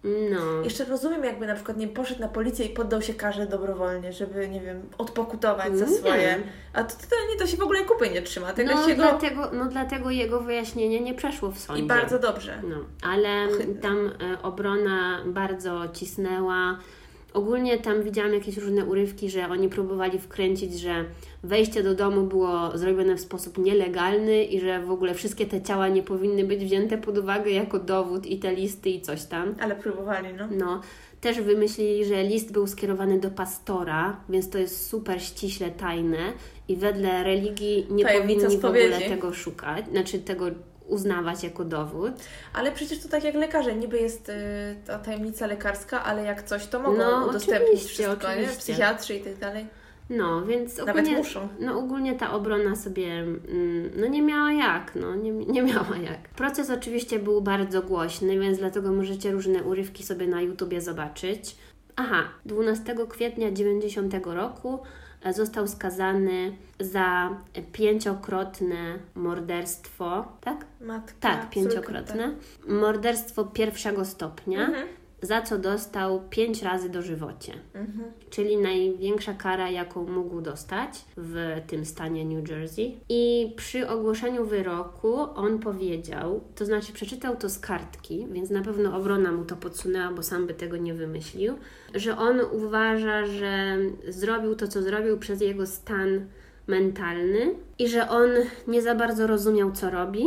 No. Jeszcze rozumiem, jakby na przykład nie poszedł na policję i poddał się karze dobrowolnie, żeby, nie wiem, odpokutować za swoje. Nie. A to, to, nie, to się w ogóle kupy nie trzyma. Tego no, się dlatego, go... no dlatego jego wyjaśnienie nie przeszło w sądzie. I bardzo dobrze. No, ale Ohydne. Tam e, obrona bardzo cisnęła. Ogólnie tam widziałam jakieś różne urywki, że oni próbowali wkręcić, że wejście do domu było zrobione w sposób nielegalny i że w ogóle wszystkie te ciała nie powinny być wzięte pod uwagę jako dowód i te listy i coś tam. Ale próbowali, no. No. Też wymyślili, że list był skierowany do pastora, więc to jest super ściśle tajne i wedle religii nie Tajemnica powinni spowiedzi. w ogóle tego szukać, znaczy tego uznawać jako dowód. Ale przecież to tak jak lekarze, niby jest y, ta tajemnica lekarska, ale jak coś, to mogą no, udostępnić oczywiście, wszystko, oczywiście. nie? Psychiatrzy i tak dalej. No, więc Nawet ogólnie, muszą. No ogólnie ta obrona sobie mm, no nie miała jak, no nie, nie miała jak. Proces oczywiście był bardzo głośny, więc dlatego możecie różne urywki sobie na YouTubie zobaczyć. Aha, dwunastego kwietnia dziewięćdziesiątego roku został skazany za pięciokrotne morderstwo, tak? Matka, tak, pięciokrotne. Tak. Morderstwo pierwszego stopnia. Mhm. Za co dostał pięć razy dożywocie. Mhm. Czyli największa kara, jaką mógł dostać w tym stanie New Jersey. I przy ogłoszeniu wyroku on powiedział, to znaczy przeczytał to z kartki, więc na pewno obrona mu to podsunęła, bo sam by tego nie wymyślił, że on uważa, że zrobił to, co zrobił przez jego stan mentalny i że on nie za bardzo rozumiał, co robi.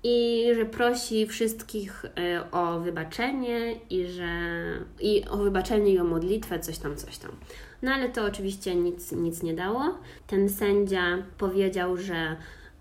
I że prosi wszystkich y, o wybaczenie i że i o wybaczenie i o modlitwę, coś tam, coś tam. No ale to oczywiście nic, nic nie dało. Ten sędzia powiedział, że,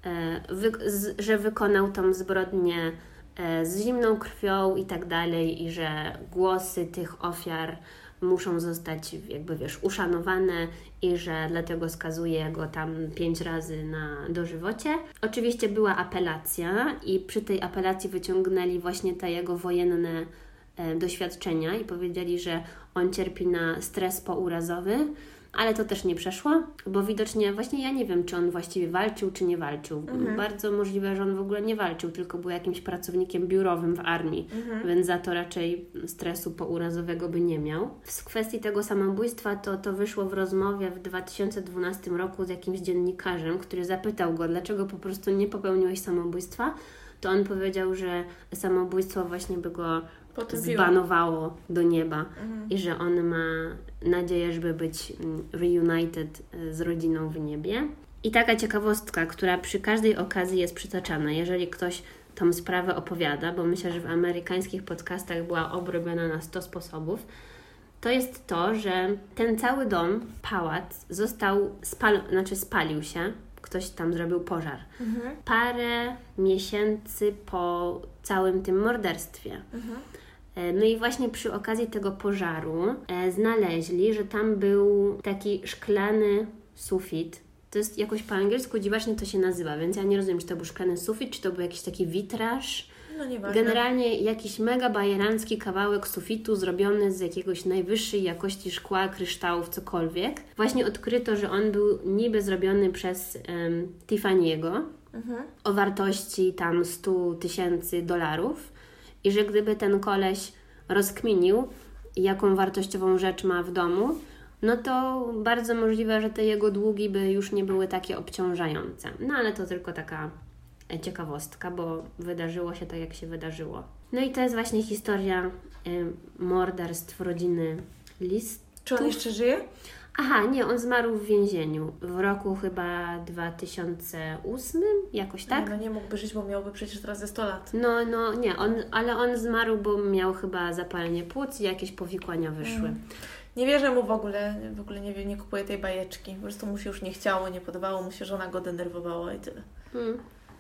y, wy, z, że wykonał tą zbrodnię y, z zimną krwią i tak dalej i że głosy tych ofiar muszą zostać jakby, wiesz, uszanowane i że dlatego skazuje go tam pięć razy na dożywocie. Oczywiście była apelacja i przy tej apelacji wyciągnęli właśnie te jego wojenne e, doświadczenia i powiedzieli, że on cierpi na stres pourazowy, ale to też nie przeszło, bo widocznie właśnie ja nie wiem, czy on właściwie walczył, czy nie walczył. Mhm. Bardzo możliwe, że on w ogóle nie walczył, tylko był jakimś pracownikiem biurowym w armii, mhm. więc za to raczej stresu pourazowego by nie miał. W kwestii tego samobójstwa to, to wyszło w rozmowie w dwa tysiące dwunastym roku z jakimś dziennikarzem, który zapytał go, dlaczego po prostu nie popełniłeś samobójstwa, to on powiedział, że samobójstwo właśnie by go Potępiło. zbanowało do nieba mhm. i że on ma nadzieję, żeby być reunited z rodziną w niebie. I taka ciekawostka, która przy każdej okazji jest przytaczana, jeżeli ktoś tą sprawę opowiada, bo myślę, że w amerykańskich podcastach była obrobiona na sto sposobów, to jest to, że ten cały dom, pałac, został spal, znaczy spalił się, ktoś tam zrobił pożar. Mhm. Parę miesięcy po całym tym morderstwie. Mhm. No i właśnie przy okazji tego pożaru e, znaleźli, że tam był taki szklany sufit. To jest jakoś po angielsku dziwacznie to się nazywa, więc ja nie rozumiem, czy to był szklany sufit, czy to był jakiś taki witraż. No nieważne. Generalnie jakiś mega bajerancki kawałek sufitu zrobiony z jakiegoś najwyższej jakości szkła, kryształów, cokolwiek. Właśnie odkryto, że on był niby zrobiony przez um, Tiffany'ego mhm. o wartości tam sto tysięcy dolarów. I że gdyby ten koleś rozkminił, jaką wartościową rzecz ma w domu, no to bardzo możliwe, że te jego długi by już nie były takie obciążające. No ale to tylko taka ciekawostka, bo wydarzyło się tak, jak się wydarzyło. No i to jest właśnie historia y, morderstw rodziny List. Czy on jeszcze żyje? Aha, nie, on zmarł w więzieniu w roku chyba dwa tysiące ósmym, jakoś tak? Nie, no nie mógłby żyć, bo miałby przecież teraz ze sto lat. No, no, nie, on, ale on zmarł, bo miał chyba zapalenie płuc i jakieś powikłania wyszły. Mm. Nie wierzę mu w ogóle, w ogóle nie, nie kupuję tej bajeczki. Po prostu mu się już nie chciało, nie podobało mu się, żona go denerwowała i tyle. Mm.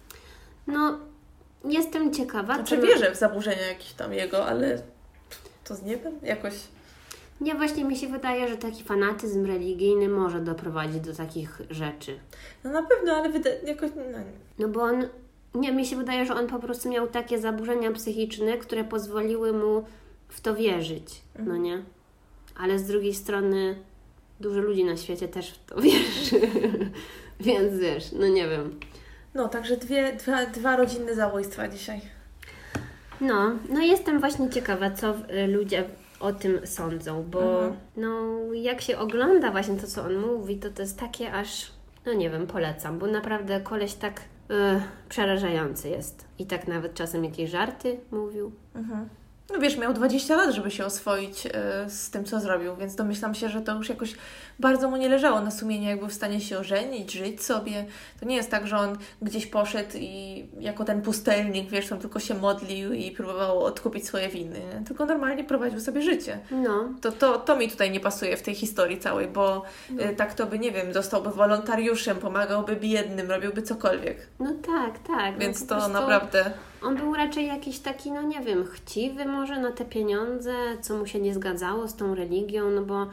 No, jestem ciekawa. Znaczy to... wierzę w zaburzenia jakieś tam jego, ale to z niebem jakoś... Nie, właśnie mi się wydaje, że taki fanatyzm religijny może doprowadzić do takich rzeczy. No na pewno, ale wyda- jakoś... No, no bo on... Nie, mi się wydaje, że on po prostu miał takie zaburzenia psychiczne, które pozwoliły mu w to wierzyć, mhm. no nie? Ale z drugiej strony dużo ludzi na świecie też w to wierzy. Więc wiesz, no nie wiem. No, także dwie, dwa, dwa rodzinne zabójstwa dzisiaj. No, no jestem właśnie ciekawa, co y, ludzie o tym sądzą, bo mhm. no jak się ogląda właśnie to, co on mówi, to to jest takie aż, no nie wiem, polecam, bo naprawdę koleś tak y, przerażający jest. I tak nawet czasem jakieś żarty mówił. Mhm. No wiesz, miał dwadzieścia lat, żeby się oswoić y, z tym, co zrobił, więc domyślam się, że to już jakoś bardzo mu nie leżało na sumieniu, jak był w stanie się ożenić, żyć sobie. To nie jest tak, że on gdzieś poszedł i jako ten pustelnik, wiesz, tam tylko się modlił i próbował odkupić swoje winy, nie? Tylko normalnie prowadził sobie życie. No. To, to, to mi tutaj nie pasuje w tej historii całej, bo no. y, tak to by, nie wiem, zostałby wolontariuszem, pomagałby biednym, robiłby cokolwiek. No tak, tak. Więc no to prostu... naprawdę... On był raczej jakiś taki, no nie wiem, chciwy może na te pieniądze, co mu się nie zgadzało z tą religią, no bo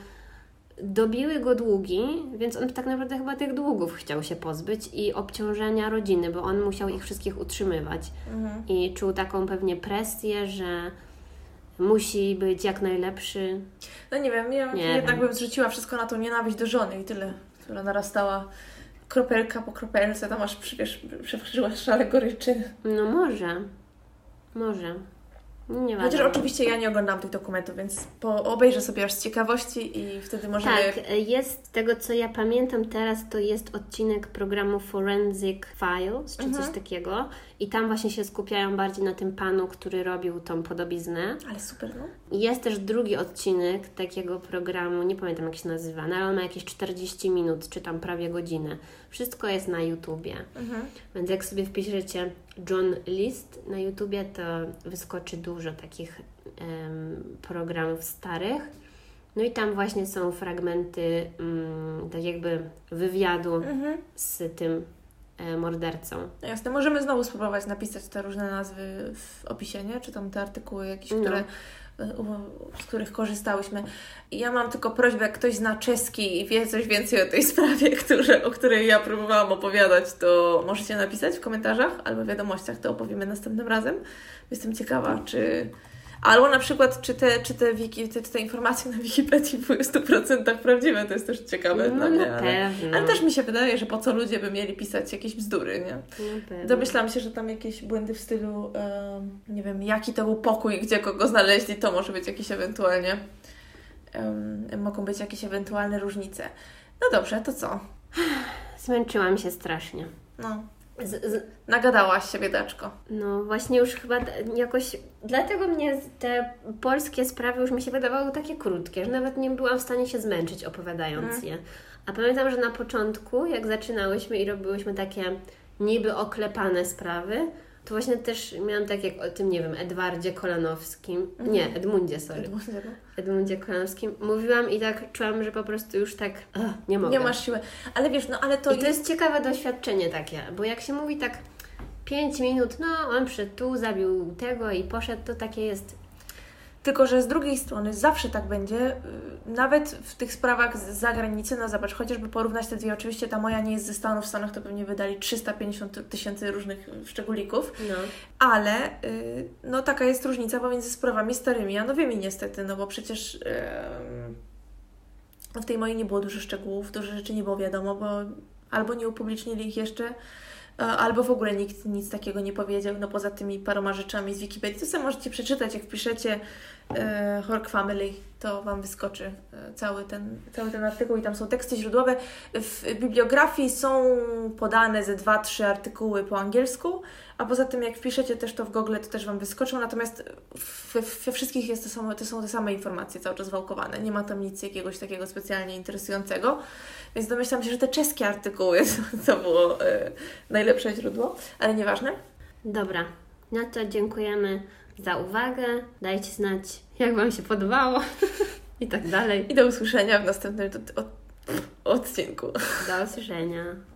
dobiły go długi, więc on tak naprawdę chyba tych długów chciał się pozbyć i obciążenia rodziny, bo on musiał ich wszystkich utrzymywać. Mhm. I czuł taką pewnie presję, że musi być jak najlepszy. No nie wiem, ja nie jednak wiem. bym zrzuciła wszystko na tą nienawiść do żony i tyle, która narastała kropelka po kropelce, tam aż wiesz, przeważyła szale goryczy. No może, może. Nie Chociaż wiadomo. Oczywiście ja nie oglądam tych dokumentów, więc po, obejrzę sobie aż z ciekawości i wtedy możemy... Tak, jest, z tego co ja pamiętam teraz, to jest odcinek programu Forensic Files, czy mhm. coś takiego i tam właśnie się skupiają bardziej na tym panu, który robił tą podobiznę. Ale super, no. I jest też drugi odcinek takiego programu, nie pamiętam jak się nazywa, no ale on ma jakieś czterdzieści minut, czy tam prawie godzinę. Wszystko jest na YouTubie, mhm. więc jak sobie wpiszecie John List na YouTubie, to wyskoczy dużo takich um, programów starych. No i tam właśnie są fragmenty um, tak jakby wywiadu mhm. z tym e, mordercą. No jasne, możemy znowu spróbować napisać te różne nazwy w opisie, nie? Czy tam te artykuły jakieś, no. które... z których korzystałyśmy. I ja mam tylko prośbę, jak ktoś zna czeski i wie coś więcej o tej sprawie, które, o której ja próbowałam opowiadać, to możecie napisać w komentarzach albo w wiadomościach, to opowiemy następnym razem. Jestem ciekawa, czy... Albo na przykład, czy te, czy te, wiki, te, te informacje na Wikipedii były w stu procentach prawdziwe, to jest też ciekawe no, dla mnie. Ale, ale też mi się wydaje, że po co ludzie by mieli pisać jakieś bzdury, nie? No, domyślam się, że tam jakieś błędy w stylu, um, nie wiem, jaki to był pokój, gdzie kogo znaleźli, to może być jakieś ewentualnie, um, mogą być jakieś ewentualne różnice. No dobrze, to co? Zmęczyłam się strasznie. No. Z, z, nagadałaś się, biedaczko. No właśnie już chyba jakoś... Dlatego mnie te polskie sprawy już mi się wydawały takie krótkie, że nawet nie byłam w stanie się zmęczyć opowiadając mm. je. A pamiętam, że na początku, jak zaczynałyśmy i robiłyśmy takie niby oklepane sprawy, to właśnie też miałam tak jak o tym, nie wiem, Edwardzie Kolanowskim. Mm. Nie, Edmundzie, sorry. Edmundzie, no. Edmundzie Kolanowskim. Mówiłam i tak czułam, że po prostu już tak ugh, nie mogę. Nie masz siły. Ale wiesz, no ale to... I to jest ciekawe doświadczenie takie, bo jak się mówi tak pięć minut, no on przyszedł tu, zabił tego i poszedł, to takie jest... Tylko że z drugiej strony zawsze tak będzie, nawet w tych sprawach z zagranicy, no zobacz, chociażby porównać te dwie, oczywiście ta moja nie jest ze Stanów, w Stanach to pewnie wydali trzysta pięćdziesiąt tysięcy różnych szczególików, no. ale no taka jest różnica pomiędzy sprawami starymi a nowymi niestety, no bo przecież yy, w tej mojej nie było dużo szczegółów, dużo rzeczy nie było wiadomo, bo albo nie upublicznili ich jeszcze, albo w ogóle nikt nic takiego nie powiedział, no poza tymi paroma rzeczami z Wikipedii. To sobie możecie przeczytać, jak wpiszecie e, Hork Family, to Wam wyskoczy e, cały, ten, cały ten artykuł i tam są teksty źródłowe. W bibliografii są podane ze dwa, trzy artykuły po angielsku, a poza tym jak wpiszecie też to w Google, to też Wam wyskoczą, natomiast we, we wszystkich jest to, samo, to są te same informacje cały czas wałkowane. Nie ma tam nic jakiegoś takiego specjalnie interesującego, więc domyślam się, że te czeskie artykuły to było e, najlepsze źródło, ale nieważne. Dobra, no to dziękujemy za uwagę. Dajcie znać, jak Wam się podobało i tak dalej. I do usłyszenia w następnym od, od, odcinku. Do usłyszenia.